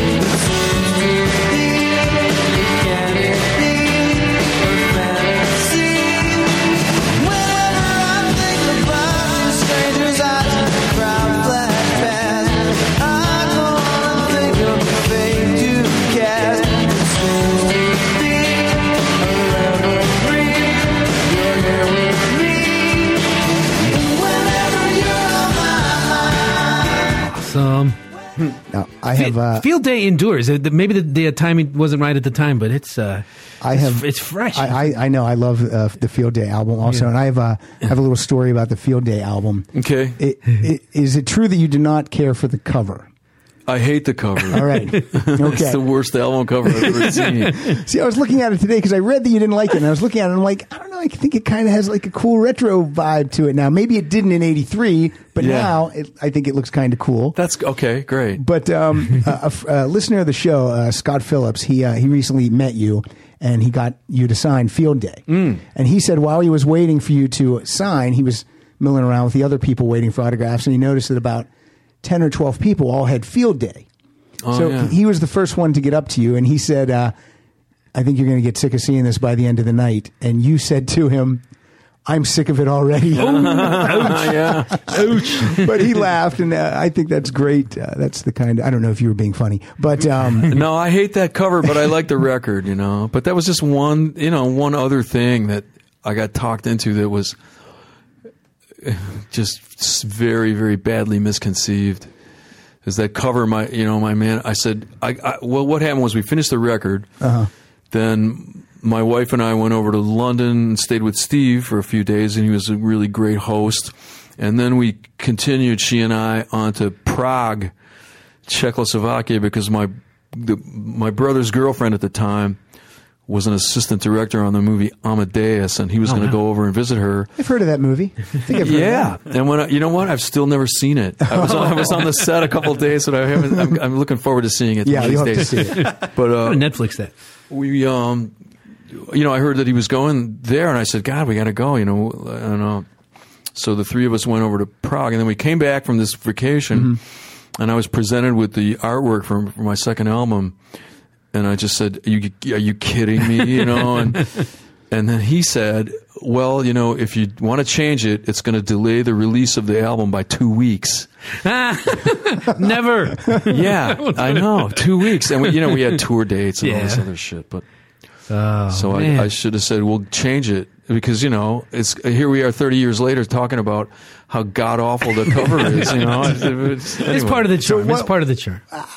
Can it be a fantasy? Whenever I think about you, strangers' eyes and the crowd flash past, I go on and think of the fate you cast. It seems to be a reverie. You're here with me. Whenever you're on my mind. Awesome. Now I have Field Day endures. Maybe the timing wasn't right at the time, but it's it's fresh. I know. I love the Field Day album also, and I have a little story about the Field Day album. okay. Is it true that you do not care for the cover? I hate the cover. All right. It's Okay. the worst album cover I've ever seen. See, I was looking at it today because I read that you didn't like it, and I was looking at it and I'm like, I don't know, I think it kind of has like a cool retro vibe to it now. Maybe it didn't in '83, but Yeah. now I think it looks kind of cool. That's okay. Great. But a listener of the show, Scott Phillips, he recently met you, and he got you to sign Field Day. And he said while he was waiting for you to sign, he was milling around with the other people waiting for autographs, and he noticed that about 10 or 12 people all had Field Day. Oh, So yeah. he was the first one to get up to you, and he said, I think you're going to get sick of seeing this by the end of the night. And you said to him, I'm sick of it already. Yeah. But he laughed, and I think that's great. That's the kind of, I don't know if you were being funny, but No, I hate that cover, but I like the record, But that was just one other thing that I got talked into that was just very, very badly misconceived. Is that cover my man? I said, well, what happened was we finished the record. Then my wife and I went over to London and stayed with Steve for a few days, and he was a really great host. And then we continued, she and I, on to Prague, Czechoslovakia, because my brother's girlfriend at the time was an assistant director on the movie Amadeus, and he was going to go over and visit her. I've heard of that movie. I think I've heard Yeah, of that. and when you know what, I've still never seen it. I was on the set a couple of days, but I haven't. I'm looking forward to seeing it. Yeah, one of you'll these have to days. see it. But Netflix that. we, I heard that he was going there, and I said, God, we got to go. I don't know. So the three of us went over to Prague, and then we came back from this vacation, and I was presented with the artwork for my second album. And I just said, are you kidding me? And then he said, well, if you want to change it, it's going to delay the release of the album by 2 weeks. Never. Yeah, I know. 2 weeks. And we had tour dates and all this Yeah. other shit. But So I should have said, we'll change it. Because, it's here we are 30 years later talking about how god awful the cover is, It's part of the charm. It's part of the charm.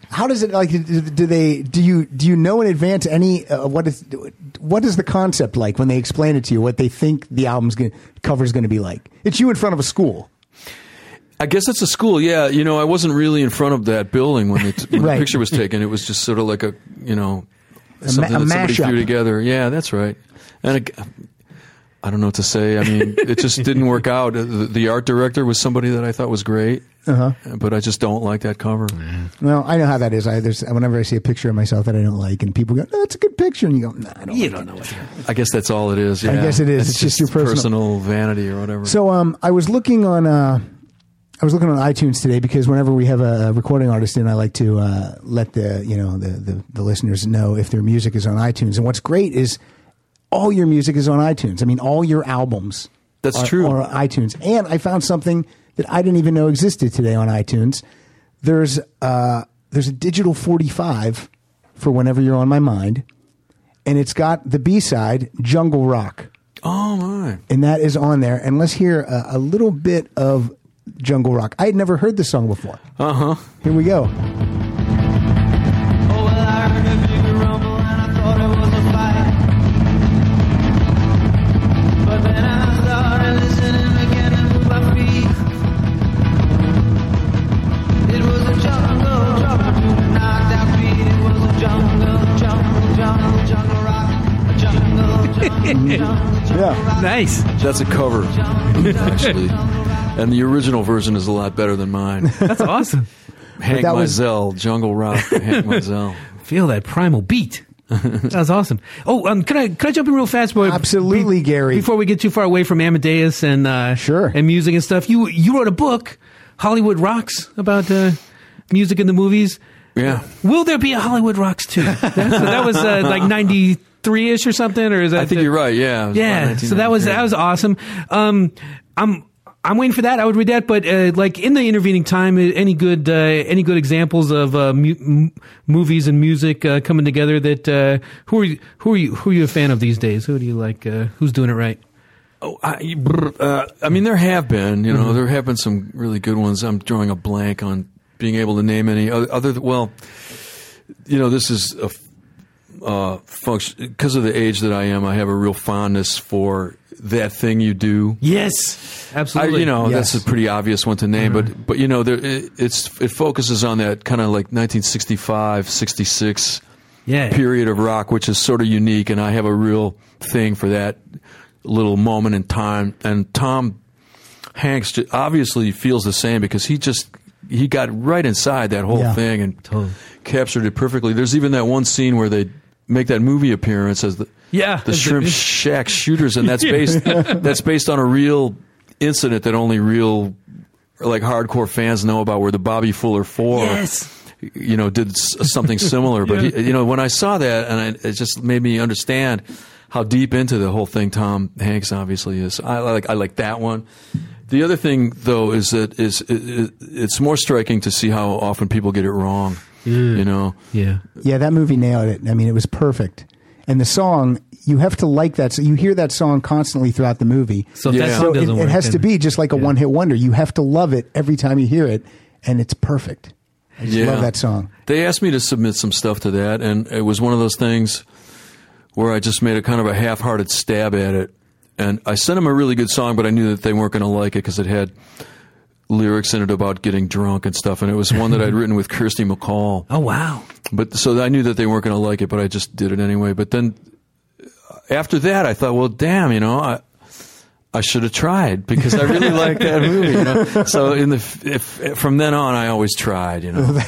How does it like? Do you know in advance any what is the concept like when they explain it to you? What they think the cover is going to be like? It's you in front of a school. I guess it's a school. Yeah, I wasn't really in front of that building when the Right. picture was taken. It was just sort of like a something that somebody mashup. threw together. Yeah, that's right. And I don't know what to say. I mean, it just didn't work out. The art director was somebody that I thought was great, but I just don't like that cover. Well, I know how that is. Whenever I see a picture of myself that I don't like, and people go, "No, it's a good picture," and you go, "No, I don't." You like don't it. know what. I guess that's all it is. Yeah. I guess it is. It's just your personal vanity or whatever. So, I was looking on iTunes today because whenever we have a recording artist in, I like to let the listeners know if their music is on iTunes. And what's great is all your music is on iTunes. I mean, all your albums. That's are true. on iTunes. And I found something that I didn't even know existed today on iTunes. There's a digital 45 for Whenever You're on My Mind, and it's got the B-side, Jungle Rock. Oh my! And that is on there. And let's hear a little bit of Jungle Rock. I had never heard this song before. Here we go. Oh, well, I heard a big rumble and I thought it was a fight. But then I started listening again and moved my feet. It was a jungle to the knocked out beat. It was a jungle rock. Jungle Yeah. Nice. That's a cover, actually, and the original version is a lot better than mine. That's awesome. Hank that was- Mizell, Jungle Rock, Hank Mizell. Feel that primal beat. That was awesome. Oh, could I jump in real fast, boy? Absolutely, Gary. Before we get too far away from Amadeus and Sure. and music and stuff, you wrote a book, Hollywood Rocks, about music in the movies. Yeah. Will there be a Hollywood Rocks 2? That was like 93-ish or something, or is that? I think you're right. Yeah. It was Yeah. about So that was 1993. awesome. I'm waiting for that. I would read that, but like in the intervening time, any good examples of movies and music coming together? That who are you a fan of these days? Who do you like? Who's doing it right? Oh, I mean, there have been, there have been some really good ones. I'm drawing a blank on being able to name any other. Well, this is a function because of the age that I am. I have a real fondness for That Thing You Do. Yes, absolutely. That's a pretty obvious one to name, but it focuses on that kind of like 1965, 66 period of rock, which is sort of unique, and I have a real thing for that little moment in time. And Tom Hanks obviously feels the same because he got right inside that whole thing and captured it perfectly. There's even that one scene where they make that movie appearance as the Shrimp Shack Shooters, and that's based on a real incident that only real like hardcore fans know about, where the Bobby Fuller Four did something similar. But when I saw that, and it just made me understand how deep into the whole thing Tom Hanks obviously is. I like that one. The other thing, though, is that it's more striking to see how often people get it wrong. Yeah, that movie nailed it. I mean, it was perfect. And the song, you have to like that. So you hear that song constantly throughout the movie. So if that song doesn't work, it has to be just like a one-hit wonder. You have to love it every time you hear it, and it's perfect. I just love that song. They asked me to submit some stuff to that, and it was one of those things where I just made a kind of a half-hearted stab at it. And I sent them a really good song, but I knew that they weren't going to like it because it had lyrics in it about getting drunk and stuff. And it was one that I'd written with Kirsty MacColl. Oh, wow. But so I knew that they weren't going to like it, but I just did it anyway. But then after that, I thought, well, damn, I should have tried because I really liked that movie. So from then on, I always tried.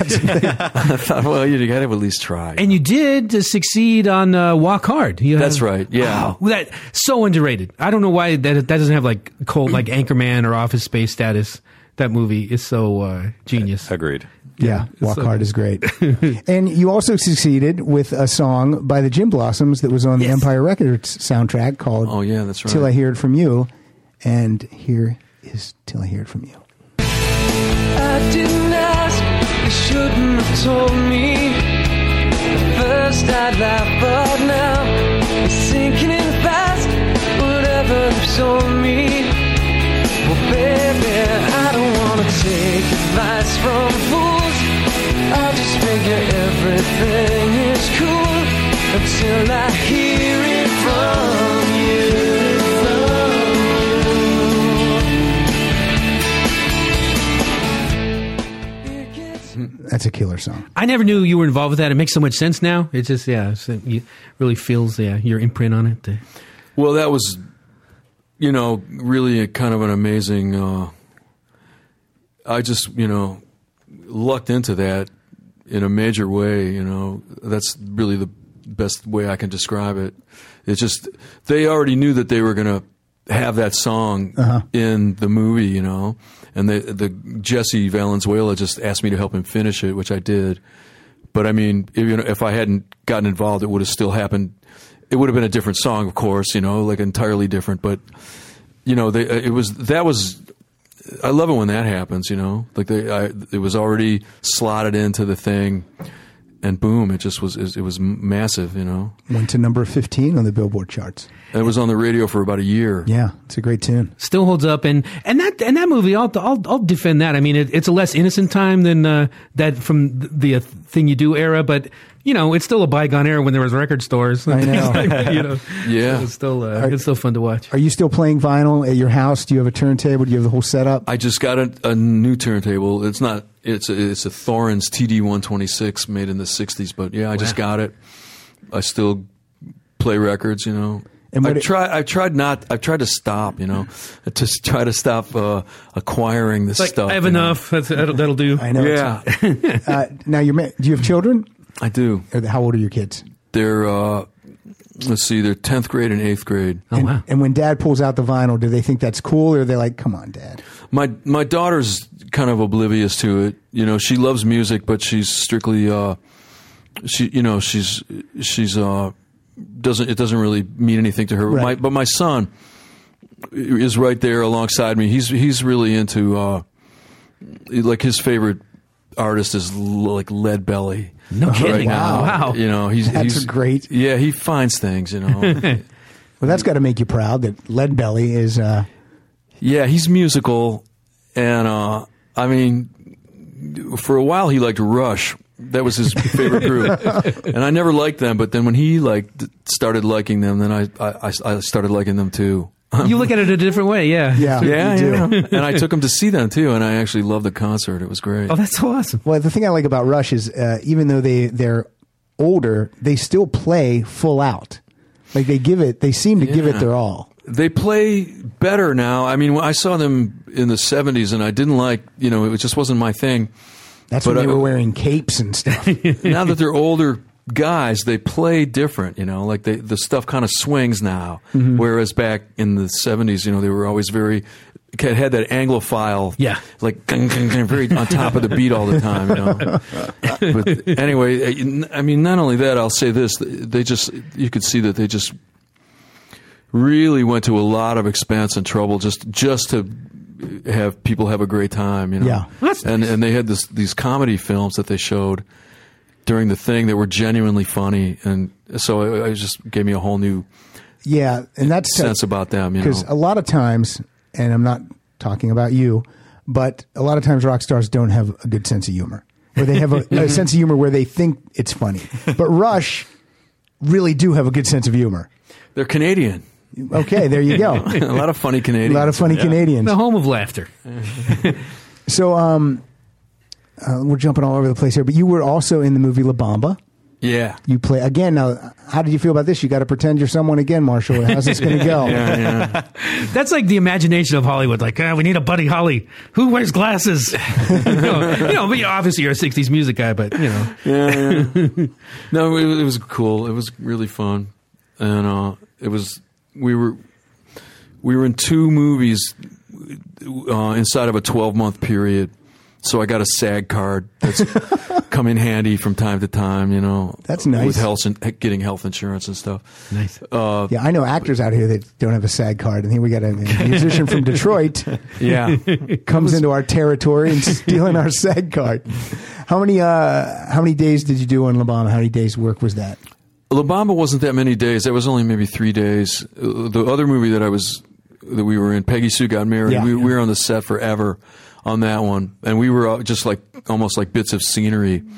I thought, well, you got to at least try. And you did succeed on Walk Hard. That's right. Yeah, wow, that so underrated. I don't know why that doesn't have like cult like Anchorman or Office Space status. That movie is so genius. Agreed. Yeah, Walk Hard is great. And you also succeeded with a song by the Gin Blossoms that was on the Empire Records soundtrack called Oh, yeah, that's right. Till I Hear It From You. And here is Till I Hear It From You. I didn't ask, you shouldn't have told me. At first I'd laugh, but now it's sinking in fast. Whatever you've sold me. Well, baby, I don't want to take advice from fools. I'll just figure everything is cool until I hear it from you. That's a killer song. I never knew you were involved with that. It makes so much sense now. It just, it really feels your imprint on it. Well, that was, really a kind of an amazing. I just, lucked into that in a major way. That's really the best way I can describe it. It's just they already knew that they were going to have that song in the movie, and the Jesse Valenzuela just asked me to help him finish it, which I did. But I mean, if I hadn't gotten involved, it would have still happened. It would have been a different song, of course, like entirely different. But I love it when that happens, like it was already slotted into the thing. And boom, it was massive, Went to number 15 on the Billboard charts. It was on the radio for about a year. Yeah, it's a great tune. Still holds up, and that movie, I'll defend that. I mean, it's a less innocent time than that from the Thing You Do era, but it's still a bygone era when there was record stores. I know. Yeah, it's still fun to watch. Are you still playing vinyl at your house? Do you have a turntable? Do you have the whole setup? I just got a new turntable. It's not. It's a Thorens TD-126 made in the '60s, but yeah, I just got it. I still play records, And I've tried to stop, to try to stop acquiring this stuff. I have enough. That'll do. I know. Yeah. Now do you have children? I do. How old are your kids? They're let's see, they're 10th grade and 8th grade. Oh wow! And when Dad pulls out the vinyl, do they think that's cool, or are they like, "Come on, Dad"? My daughter's kind of oblivious to it. She loves music, but she's strictly she's it doesn't really mean anything to her. Right. But my son is right there alongside me. He's really into like his favorite artist is like Lead Belly. No kidding! Wow. He's great. Yeah, he finds things. Well, that's got to make you proud that Lead Belly is. Yeah, he's musical, and I mean, for a while he liked Rush. That was his favorite group, and I never liked them. But then when he started liking them, then I started liking them too. You look at it a different way, yeah. Yeah, you do. And I took him to see them too, and I actually loved the concert. It was great. Oh, that's so awesome. Well, the thing I like about Rush is even though they're older, they still play full out. Like they seem to give it their all. They play better now. I mean, I saw them in the 70s, and I didn't like, it just wasn't my thing. That's when they were wearing capes and stuff. Now that they're older guys, they play different, like the stuff kind of swings now. Mm-hmm. Whereas back in the 70s, they were always had that Anglophile, like very on top of the beat all the time, But anyway, I mean, not only that, I'll say this: you could see that they just really went to a lot of expense and trouble just to have people have a great time, Yeah, and they had these comedy films that they showed during the thing that were genuinely funny, and so it just gave me a whole new and that's sense about them. Because a lot of times, and I'm not talking about you, but a lot of times rock stars don't have a good sense of humor, or they have a sense of humor where they think it's funny. But Rush really do have a good sense of humor. They're Canadian. Okay, there you go. A lot of funny Canadians. A lot of funny Canadians. The home of laughter. So, we're jumping all over the place here, but you were also in the movie La Bamba. Yeah. You play again. Now, how did you feel about this? You got to pretend you're someone again, Marshall. How's this going to go? Yeah. That's like the imagination of Hollywood. Like, we need a Buddy Holly. Who wears glasses? But obviously you're a 60s music guy, but, Yeah. No, it was cool. It was really fun. And we were in 2 movies inside of a 12-month period. So I got a SAG card that's come in handy from time to time, That's nice. With getting health insurance and stuff. Nice. Yeah, I know actors out here that don't have a SAG card, and here we got a musician from Detroit. Yeah, comes into our territory and stealing our SAG card. How many days did you do on La Bamba? How many days work was that? La Bamba wasn't that many days. That was only maybe 3 days. The other movie that we were in, Peggy Sue Got Married, we were on the set forever on that one, and we were just almost like bits of scenery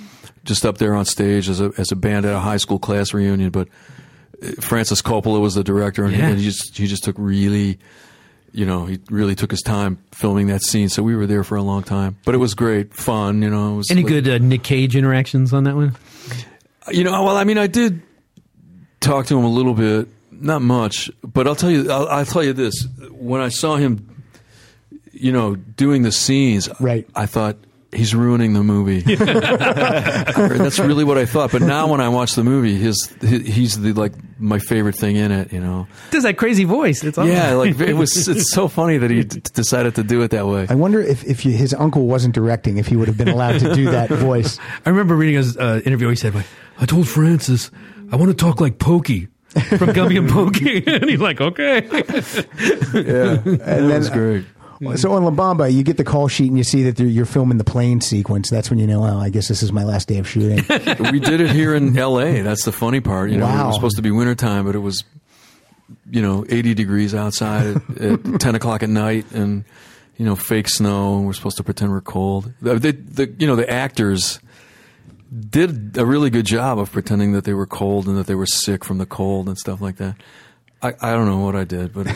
just up there on stage as a band at a high school class reunion. But Francis Coppola was the director, and he just took really, he really took his time filming that scene. So we were there for a long time, but it was great fun. It was any good Nick Cage interactions on that one? Well, I mean, I did talk to him a little bit, not much, but I'll tell you this: when I saw him, doing the scenes, right, I thought, he's ruining the movie. That's really what I thought. But now when I watch the movie, he's my favorite thing in it. Does that crazy voice? It's awesome. Yeah, it's so funny that he decided to do it that way. I wonder if his uncle wasn't directing, if he would have been allowed to do that voice. I remember reading his interview. He said, "I told Francis I want to talk like Pokey." From Gumby and Pokey. And he's like, okay. Yeah, that was great. So on La Bamba, you get the call sheet and you see that you're filming the plane sequence. That's when you know, I guess this is my last day of shooting. We did it here in L.A. That's the funny part. Wow. It was supposed to be wintertime, but it was, 80 degrees outside at 10 o'clock at night and, fake snow. And we're supposed to pretend we're cold. The actors did a really good job of pretending that they were cold and that they were sick from the cold and stuff like that. I don't know what I did, but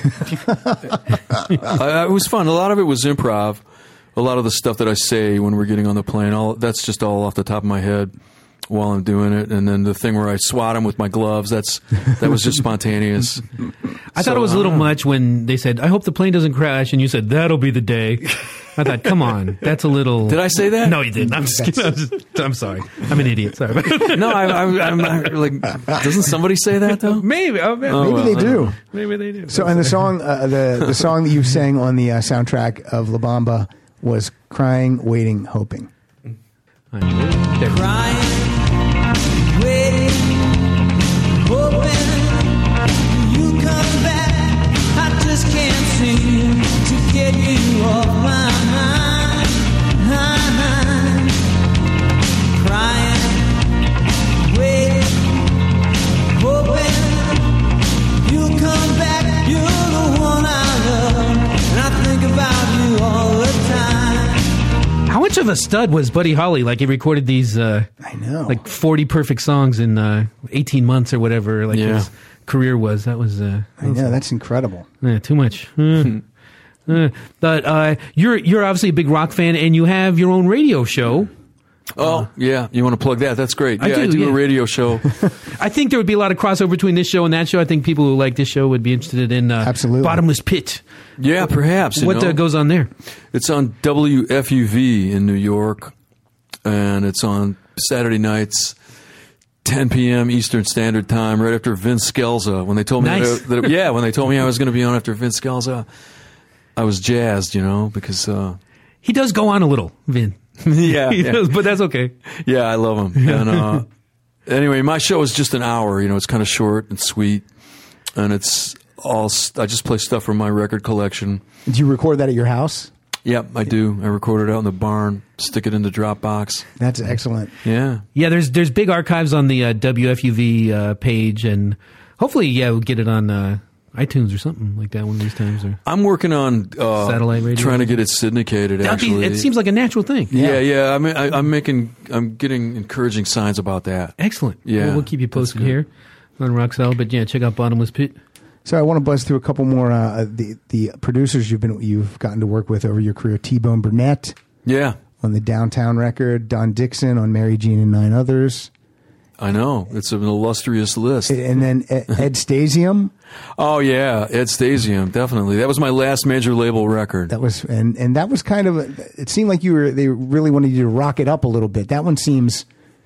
it was fun. A lot of it was improv. A lot of the stuff that I say when we're getting on the plane, that's just all off the top of my head while I'm doing it. And then the thing where I swat him with my gloves, that was just spontaneous. I thought it was a little much when they said, "I hope the plane doesn't crash," and you said, "That'll be the day." I thought, come on, that's a little... Did I say that? No, you didn't. I'm just kidding. I'm sorry. I'm an idiot. Sorry. No, I'm like, doesn't somebody say that though? Maybe. Maybe they do. Maybe they do. So, and the song, the song that you sang on the soundtrack of La Bamba was "Crying, Waiting, Hoping." Crying, waiting, hoping you come back. I just can't seem to get you off my mind. Crying, waiting, hoping you come back. You're the one I love, and I think about you all the time. How much of a stud was Buddy Holly? Like, he recorded these, I know, like 40 perfect songs in 18 months or whatever. Like his career was. That was. I know, that's incredible. Yeah, too much. But you're obviously a big rock fan, and you have your own radio show. Oh, yeah. You want to plug that? That's great. I do a radio show. I think there would be a lot of crossover between this show and that show. I think people who like this show would be interested in Absolutely. Bottomless Pit. Yeah, perhaps. What goes on there? It's on WFUV in New York, and it's on Saturday nights, 10 p.m. Eastern Standard Time, right after Vince Scelza. When they told me when they told me I was going to be on after Vince Scelza, I was jazzed, because he does go on a little, Vin. Yeah, he does, but that's okay. Yeah, I love him. And anyway, my show is just an hour. It's kind of short and sweet, and it's all. I just play stuff from my record collection. Did you record that at your house? Yep, I do. I record it out in the barn, stick it into Dropbox. That's excellent. Yeah. Yeah, there's big archives on the WFUV page, and hopefully, we'll get it on iTunes or something like that one of these times. Or I'm working on satellite radio, trying to get it syndicated. Actually, it seems like a natural thing. Yeah. I mean, I'm getting encouraging signs about that. Excellent. Yeah, well, we'll keep you posted here on Rock Solid. But check out Bottomless Pit. So I want to buzz through a couple more the producers you've gotten to work with over your career. T-Bone Burnett, on the Downtown record. Don Dixon on Mary Jean and Nine Others. I know, it's an illustrious list. And then Ed Stasium. Oh yeah, Ed Stasium, definitely. That was my last major label record. That was and that was kind of it seemed like they really wanted you to rock it up a little bit. That one seems.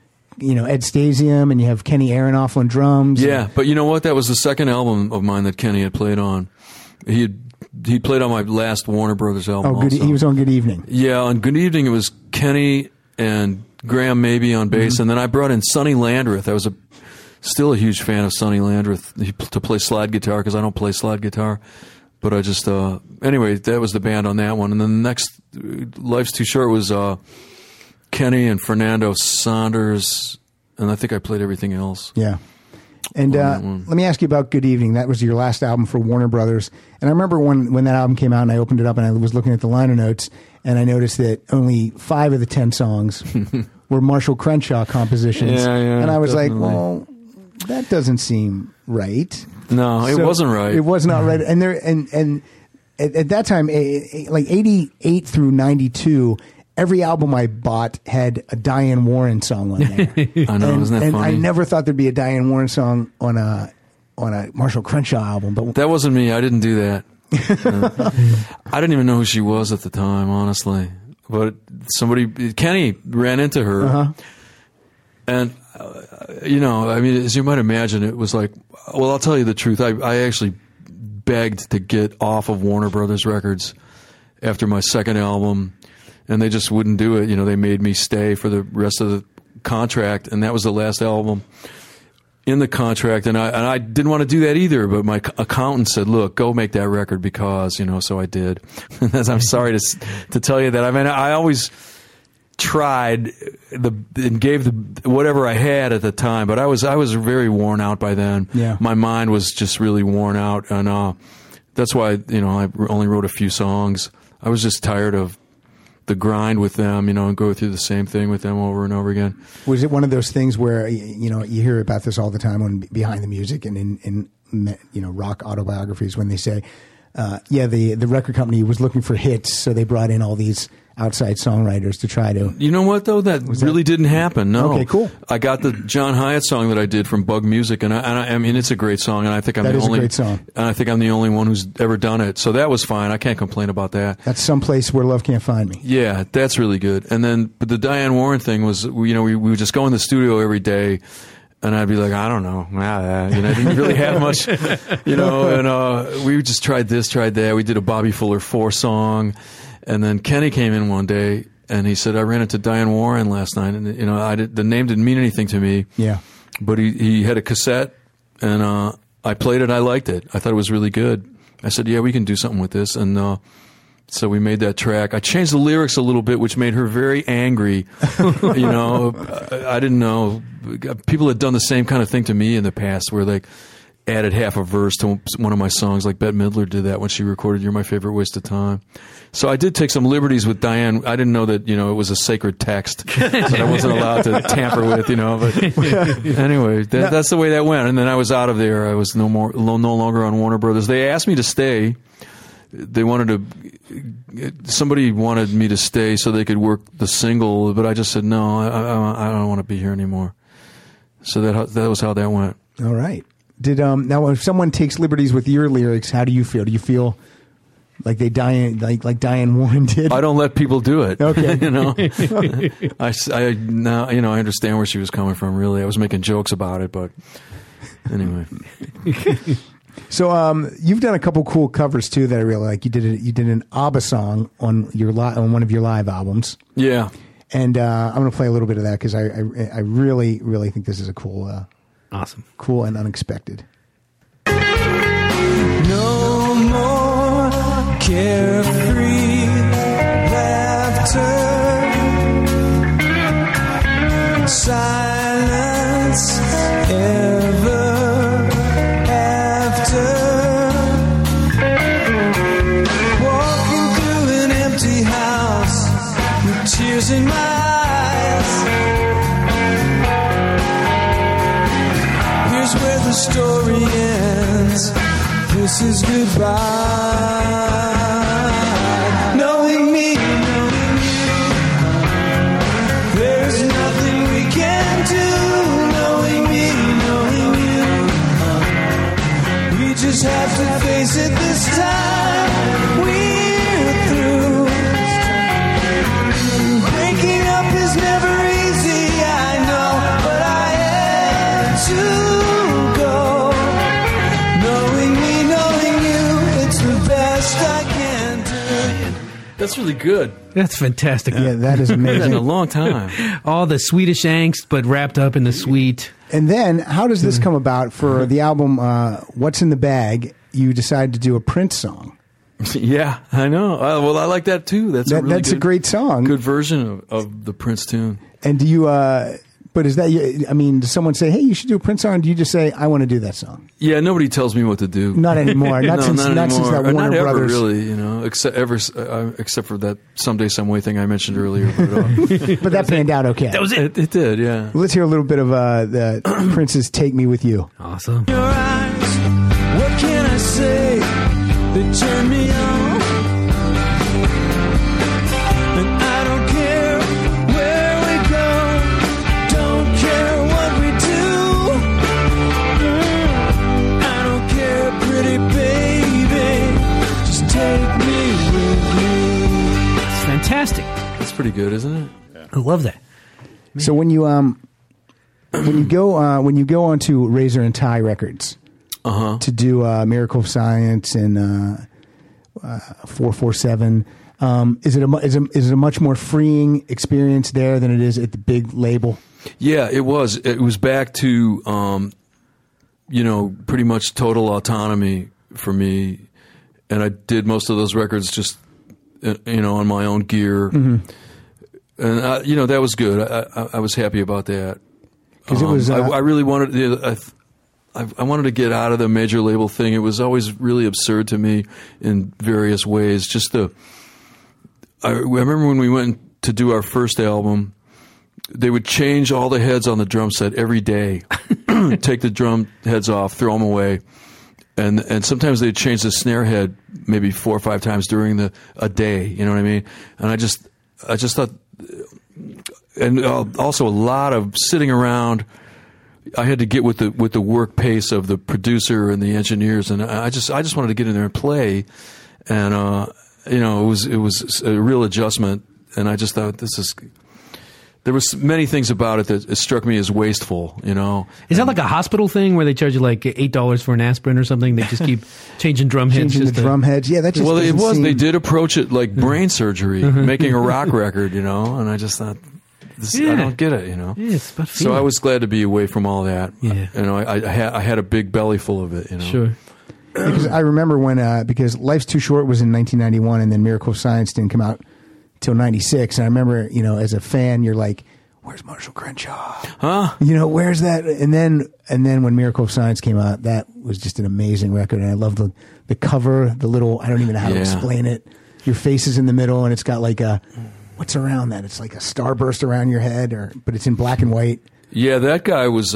Ed Stasium, and you have Kenny Aronoff on drums. Yeah, but you know what? That was the second album of mine that Kenny had played on. He played on my last Warner Brothers album. Oh, he was on Good Evening. Yeah, on Good Evening it was Kenny and Graham Maybe on bass, and then I brought in Sonny Landreth. I was still a huge fan of Sonny Landreth to play slide guitar because I don't play slide guitar. But I just anyway, that was the band on that one, and then the next Life's Too Short was. Kenny and Fernando Saunders, and I think I played everything else. Yeah. And let me ask you about Good Evening. That was your last album for Warner Brothers. And I remember when that album came out and I opened it up and I was looking at the liner notes and I noticed that only 5 of the 10 songs were Marshall Crenshaw compositions. Yeah, and I was definitely. like, well, that doesn't seem right. No, it So wasn't right. It was not right. And and at that time, like 88 through 92, every album I bought had a Diane Warren song on there. I know, isn't that and funny? I never thought there'd be a Diane Warren song on a Marshall Crenshaw album. But That wasn't me. I didn't do that. I didn't even know who she was at the time, honestly. But Kenny ran into her. And, I mean, as you might imagine, it was like, well, I'll tell you the truth. I actually begged to get off of Warner Brothers Records after my second album, and they just wouldn't do it. They made me stay for the rest of the contract, and that was the last album in the contract, and I didn't want to do that either, but my accountant said, look, go make that record because, so I did. And I'm sorry to tell you that. I mean, I always tried and gave whatever I had at the time, but I was very worn out by then. Yeah. My mind was just really worn out, and that's why, I only wrote a few songs. I was just tired of the grind with them, and go through the same thing with them over and over again. was it one of those things where, you hear about this all the time on Behind the Music and in rock autobiographies when they say, the record company was looking for hits, so they brought in all these outside songwriters to try to. You know what though? That really didn't happen. No. Okay, cool. I got the John Hyatt song that I did from Bug Music, and I mean it's a great song, and I think I'm That the is a only great song. and I think I'm the only one who's ever done it. So that was fine. I can't complain about that. That's someplace where love can't find me. Yeah, that's really good. And then, but the Diane Warren thing was, we would just go in the studio every day, and I'd be like, I don't know, I didn't really have much, and we just tried this, tried that. We did a Bobby Fuller 4 song, and then Kenny came in one day, and he said, I ran into Diane Warren last night, and the name didn't mean anything to me. Yeah. But he had a cassette, and I played it. I liked it. I thought it was really good. I said, yeah, we can do something with this, and so we made that track. I changed the lyrics a little bit, which made her very angry. I didn't know. People had done the same kind of thing to me in the past, where they added half a verse to one of my songs, like Bette Midler did that when she recorded "You're My Favorite Waste of Time." So I did take some liberties with Diane. I didn't know that it was a sacred text that I wasn't allowed to tamper with. But anyway, that's the way that went. And then I was out of there. I was no longer on Warner Brothers. They asked me to stay. Somebody wanted me to stay so they could work the single, but I just said no. I don't want to be here anymore. So that was how that went. All right. Did now if someone takes liberties with your lyrics, how do you feel? Do you feel like they like Diane Warren did? I don't let people do it. Okay. I understand where she was coming from. Really, I was making jokes about it, but anyway. So you've done a couple cool covers too that I really like. You did an ABBA song on on one of your live albums. Yeah. And I'm going to play a little bit of that because I really, really think this is a cool, Awesome. cool and unexpected. No more carefree laughter, silence ever after, walking through an empty house with tears in my eyes. Here's where the story ends. This is goodbye. Knowing me, knowing you, there's nothing we can do. Knowing me, knowing you, we just have to face it this time. We're through. Breaking up is never easy, I know, but I had to go. Knowing me, knowing you, it's the best I can do. That's really good. That's fantastic. Yeah, that is In a amazing. long time. All the Swedish angst, but wrapped up in the sweet. And then, how does this come about for the album What's in the Bag? You decided to do a Prince song. Yeah, I know. Well, I like that too. That's a That's really a great song. good version of the Prince tune. And do you But is that? I mean, does someone say, "Hey, you should do a Prince song"? Do you just say, "I want to do that song"? Yeah, nobody tells me what to do. Not anymore. Not No, since not not since anymore. that Or Warner not ever, Brothers. really, you know, except for that Someday Some Way thing I mentioned earlier. But that panned out okay. That was it. It did, yeah. Let's hear a little bit of the Prince's "Take Me With You." Awesome. Your eyes, what can I say? They turn me on. And I don't care where we go, don't care what we do. I don't care, pretty baby, just take me with you. It's fantastic. It's pretty good, isn't it? I love that. So when you go onto Razor and Tie Records to do Miracle of Science and 447, is it a much more freeing experience there than it is at the big label? Yeah, it was. It was back to, pretty much total autonomy for me. And I did most of those records just, on my own gear. Mm-hmm. And, that was good. I was happy about that. Because it was. I really wanted. I wanted to get out of the major label thing. It was always really absurd to me in various ways. I remember when we went to do our first album, they would change all the heads on the drum set every day. Take the drum heads off, throw them away, and sometimes they'd change the snare head maybe 4 or 5 times during a day. You know what I mean? And I just thought, and also a lot of sitting around. I had to get with the work pace of the producer and the engineers, and I just wanted to get in there and play, and it was a real adjustment, and I just thought there was many things about it that struck me as wasteful, Is that like a hospital thing where they charge you like $8 for an aspirin or something? They just keep changing drum heads. Changing the drum heads. Yeah, that just well, it doesn't was. seem- They did approach it like brain surgery, making a rock record, and I just thought. I don't get it, Yeah, it's about So feeling. I was glad to be away from all that. Yeah. I had a big belly full of it. Sure. Because I remember when because Life's Too Short was in 1991, and then Miracle of Science didn't come out till 96. And I remember, as a fan, you're like, "Where's Marshall Crenshaw? Huh? Where's that?" And then when Miracle of Science came out, that was just an amazing record, and I love the cover, the little, I don't even know how to explain it. Your face is in the middle, and it's got like a. What's around that? It's like a starburst around your head, but it's in black and white. Yeah, that guy was.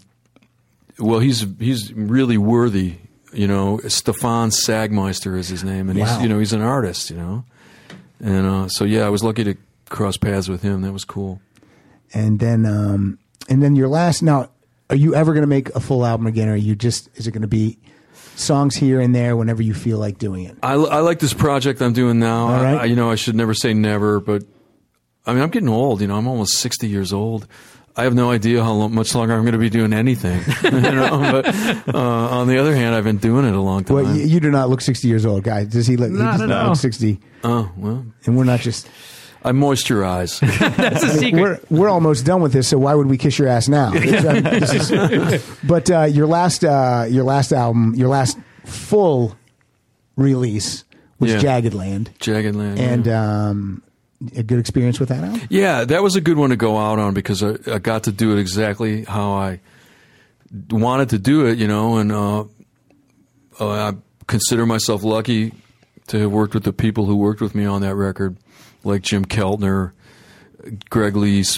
He's really worthy. Stefan Sagmeister is his name, and Wow. he's an artist. And so I was lucky to cross paths with him. That was cool. And then your last. Now, are you ever going to make a full album again, or is it going to be songs here and there whenever you feel like doing it? I like this project I'm doing now. All right. I should never say never, but I mean, I'm getting old. I'm almost 60 years old. I have no idea how much longer I'm going to be doing anything. But on the other hand, I've been doing it a long time. Well, you do not look 60 years old, guys. Does he look? He does not look 60. Oh well, And we're not just. I moisturize. That's a secret. We're almost done with this, so why would we kiss your ass now? But your last album, your last full release was Yeah. Jagged Land, Jagged Land. and yeah. A good experience with that album. Yeah, that was a good one to go out on because I got to do it exactly how I wanted to do it, and I consider myself lucky to have worked with the people who worked with me on that record, like Jim Keltner, Greg Leese,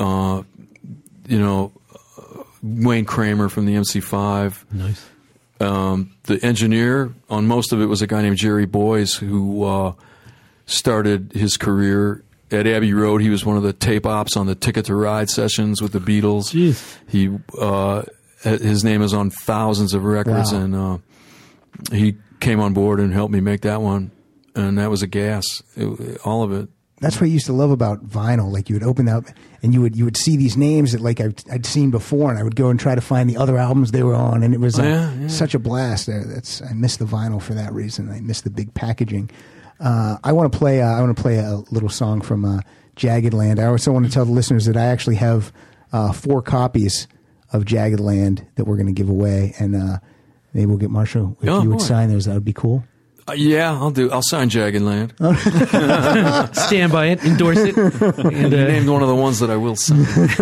Wayne Kramer from the MC5. Nice. The engineer on most of it was a guy named Jerry Boyes who started his career at Abbey Road. He was one of the tape ops on the Ticket to Ride sessions with the Beatles. Jeez. He his name is on thousands of records, Wow. and he came on board and helped me make that one, and that was a gas. All of it. That's what I used to love about vinyl. Like you would open up and you would see these names that like I'd seen before, and I would go and try to find the other albums they were on, and it was such a blast. I miss the vinyl for that reason. I miss the big packaging. I want to play a little song from Jagged Land. I also want to tell the listeners that I actually have 4 copies of Jagged Land that we're going to give away, and maybe we'll get Marshall if you would sign those. That would be cool. Yeah, I'll sign Jagged Land. Stand by it, endorse it. And, You named one of the ones that I will sign.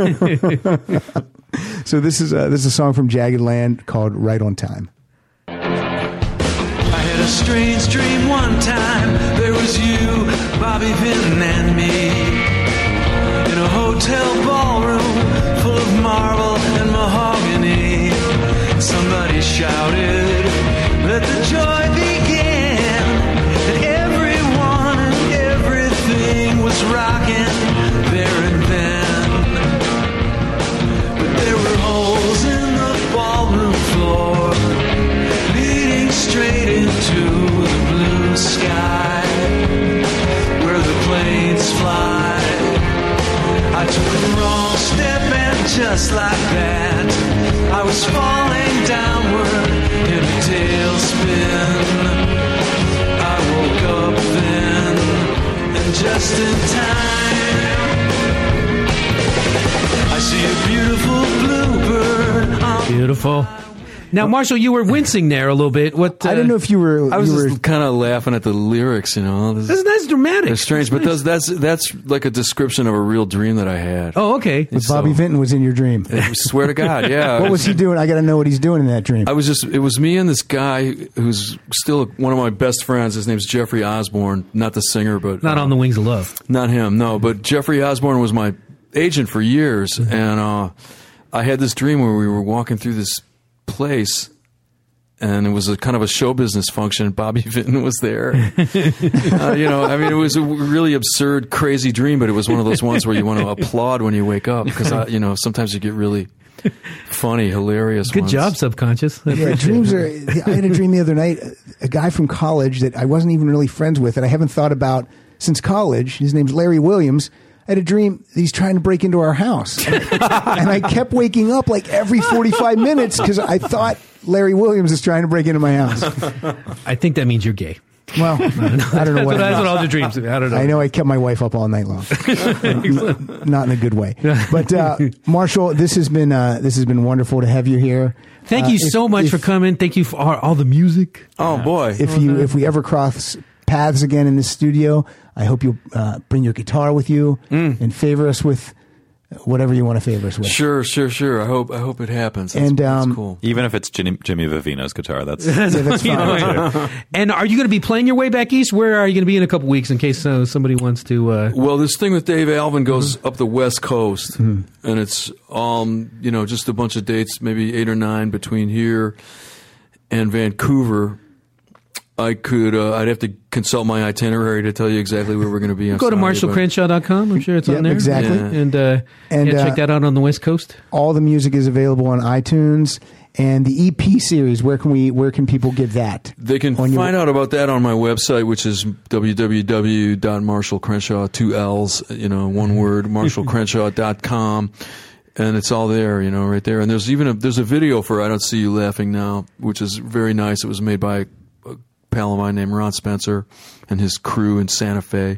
So this is a song from Jagged Land called Right on Time. I had a strange dream one time. There was you, Bobby Vinton, and me in a hotel ballroom full of marble and mahogany. Somebody shouted, "Let the joy begin!" And everyone and everything was rocking there and then. But there were holes in the ballroom floor, leading straight into the blue sky, where the planes fly. I took a wrong step and just like that, I was falling downward in a tailspin. I woke up then, and just in time, I see a beautiful bluebird on Beautiful. Now, Marshall, you were wincing there a little bit. What? I don't know if you were. I was you were, just kind of laughing at the lyrics, you know. That's dramatic. They're strange, but that's like a description of a real dream that I had. Oh, okay. Bobby Vinton was in your dream. I swear to God, yeah. What was he doing? I got to know what he's doing in that dream. It was me and this guy who's still one of my best friends. His name's Jeffrey Osborne, not the singer, but Not on the Wings of Love. not him, no. But Jeffrey Osborne was my agent for years, and I had this dream where we were walking through this place, and it was a kind of a show business function. Bobby Vinton was there. You know, I mean, it was a really absurd, crazy dream, but it was one of those ones where you want to applaud when you wake up because, you know, sometimes you get really funny, hilarious Good ones. job, subconscious. Yeah, dreams are. I had a dream the other night. A guy from college that I wasn't even really friends with, and I haven't thought about since college. His name's Larry Williams. I had a dream that he's trying to break into our house, and I kept waking up like every 45 minutes because I thought Larry Williams is trying to break into my house. I think that means you're gay. Well, I don't know what. That's what all the dreams are. I don't know. I know I kept my wife up all night long, not in a good way. But Marshall, this has been wonderful to have you here. Thank you so much for coming. Thank you for all the music. Oh, boy. If we ever cross paths again in this studio, I hope you'll bring your guitar with you and favor us with whatever you want to favor us with. Sure. I hope it happens. That's cool. Even if it's Jimmy Vivino's guitar, that's That's fine. And are you going to be playing your way back east? Where are you going to be in a couple weeks in case somebody wants to? Well, this thing with Dave Alvin goes up the West Coast, and it's you know, just a bunch of dates, maybe 8 or 9 between here and Vancouver. I'd have to consult my itinerary to tell you exactly where we're going to be. Go to MarshallCrenshaw.com. I'm sure it's on there. Exactly. Yeah. And check that out on the West Coast. All the music is available on iTunes. And the EP series, where can people get that? They can find out about that on my website, which is www.MarshallCrenshaw, 2 L's, you know, one word, MarshallCrenshaw.com. And it's all there, you know, right there. And there's a video for I Don't See You Laughing Now, which is very nice. It was made by a pal of mine named Ron Spencer and his crew in Santa Fe.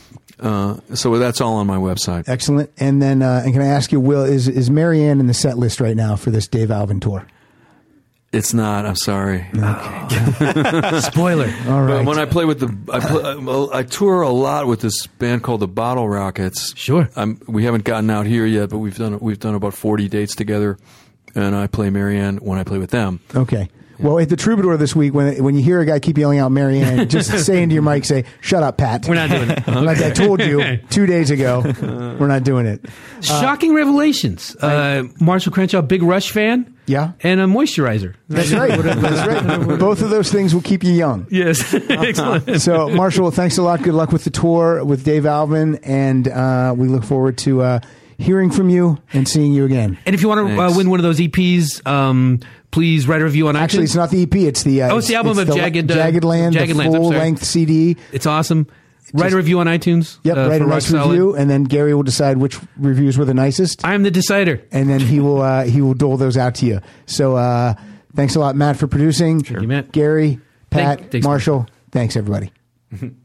So that's all on my website. Excellent. And then, and can I ask you, Will, is Marianne in the set list right now for this Dave Alvin tour? It's not. I'm sorry. Okay. Spoiler. All right. But when I play with I tour a lot with this band called the Bottle Rockets. Sure. We haven't gotten out here yet, but we've done about 40 dates together, and I play Marianne when I play with them. Okay. Well, at the Troubadour this week, when you hear a guy keep yelling out Marianne, just say into your mic, say, "Shut up, Pat." We're not doing it. Like I told you 2 days ago, we're not doing it. Shocking revelations. Marshall Crenshaw, big Rush fan. Yeah. And a moisturizer. That's right. That's right. Both of those things will keep you young. Yes. Excellent. So, Marshall, thanks a lot. Good luck with the tour with Dave Alvin, and we look forward to hearing from you and seeing you again. And if you want to win one of those EPs, please write a review on iTunes. Actually, it's not the EP. It's the it's the album of Jagged Land, Jagged the Land, full-length CD. It's awesome. Write a review on iTunes. Yep, write a nice review, and then Gary will decide which reviews were the nicest. I'm the decider. And then he will dole those out to you. So thanks a lot, Matt, for producing. Sure. Matt. Gary, Pat, Thanks, Marshall. Thanks, everybody.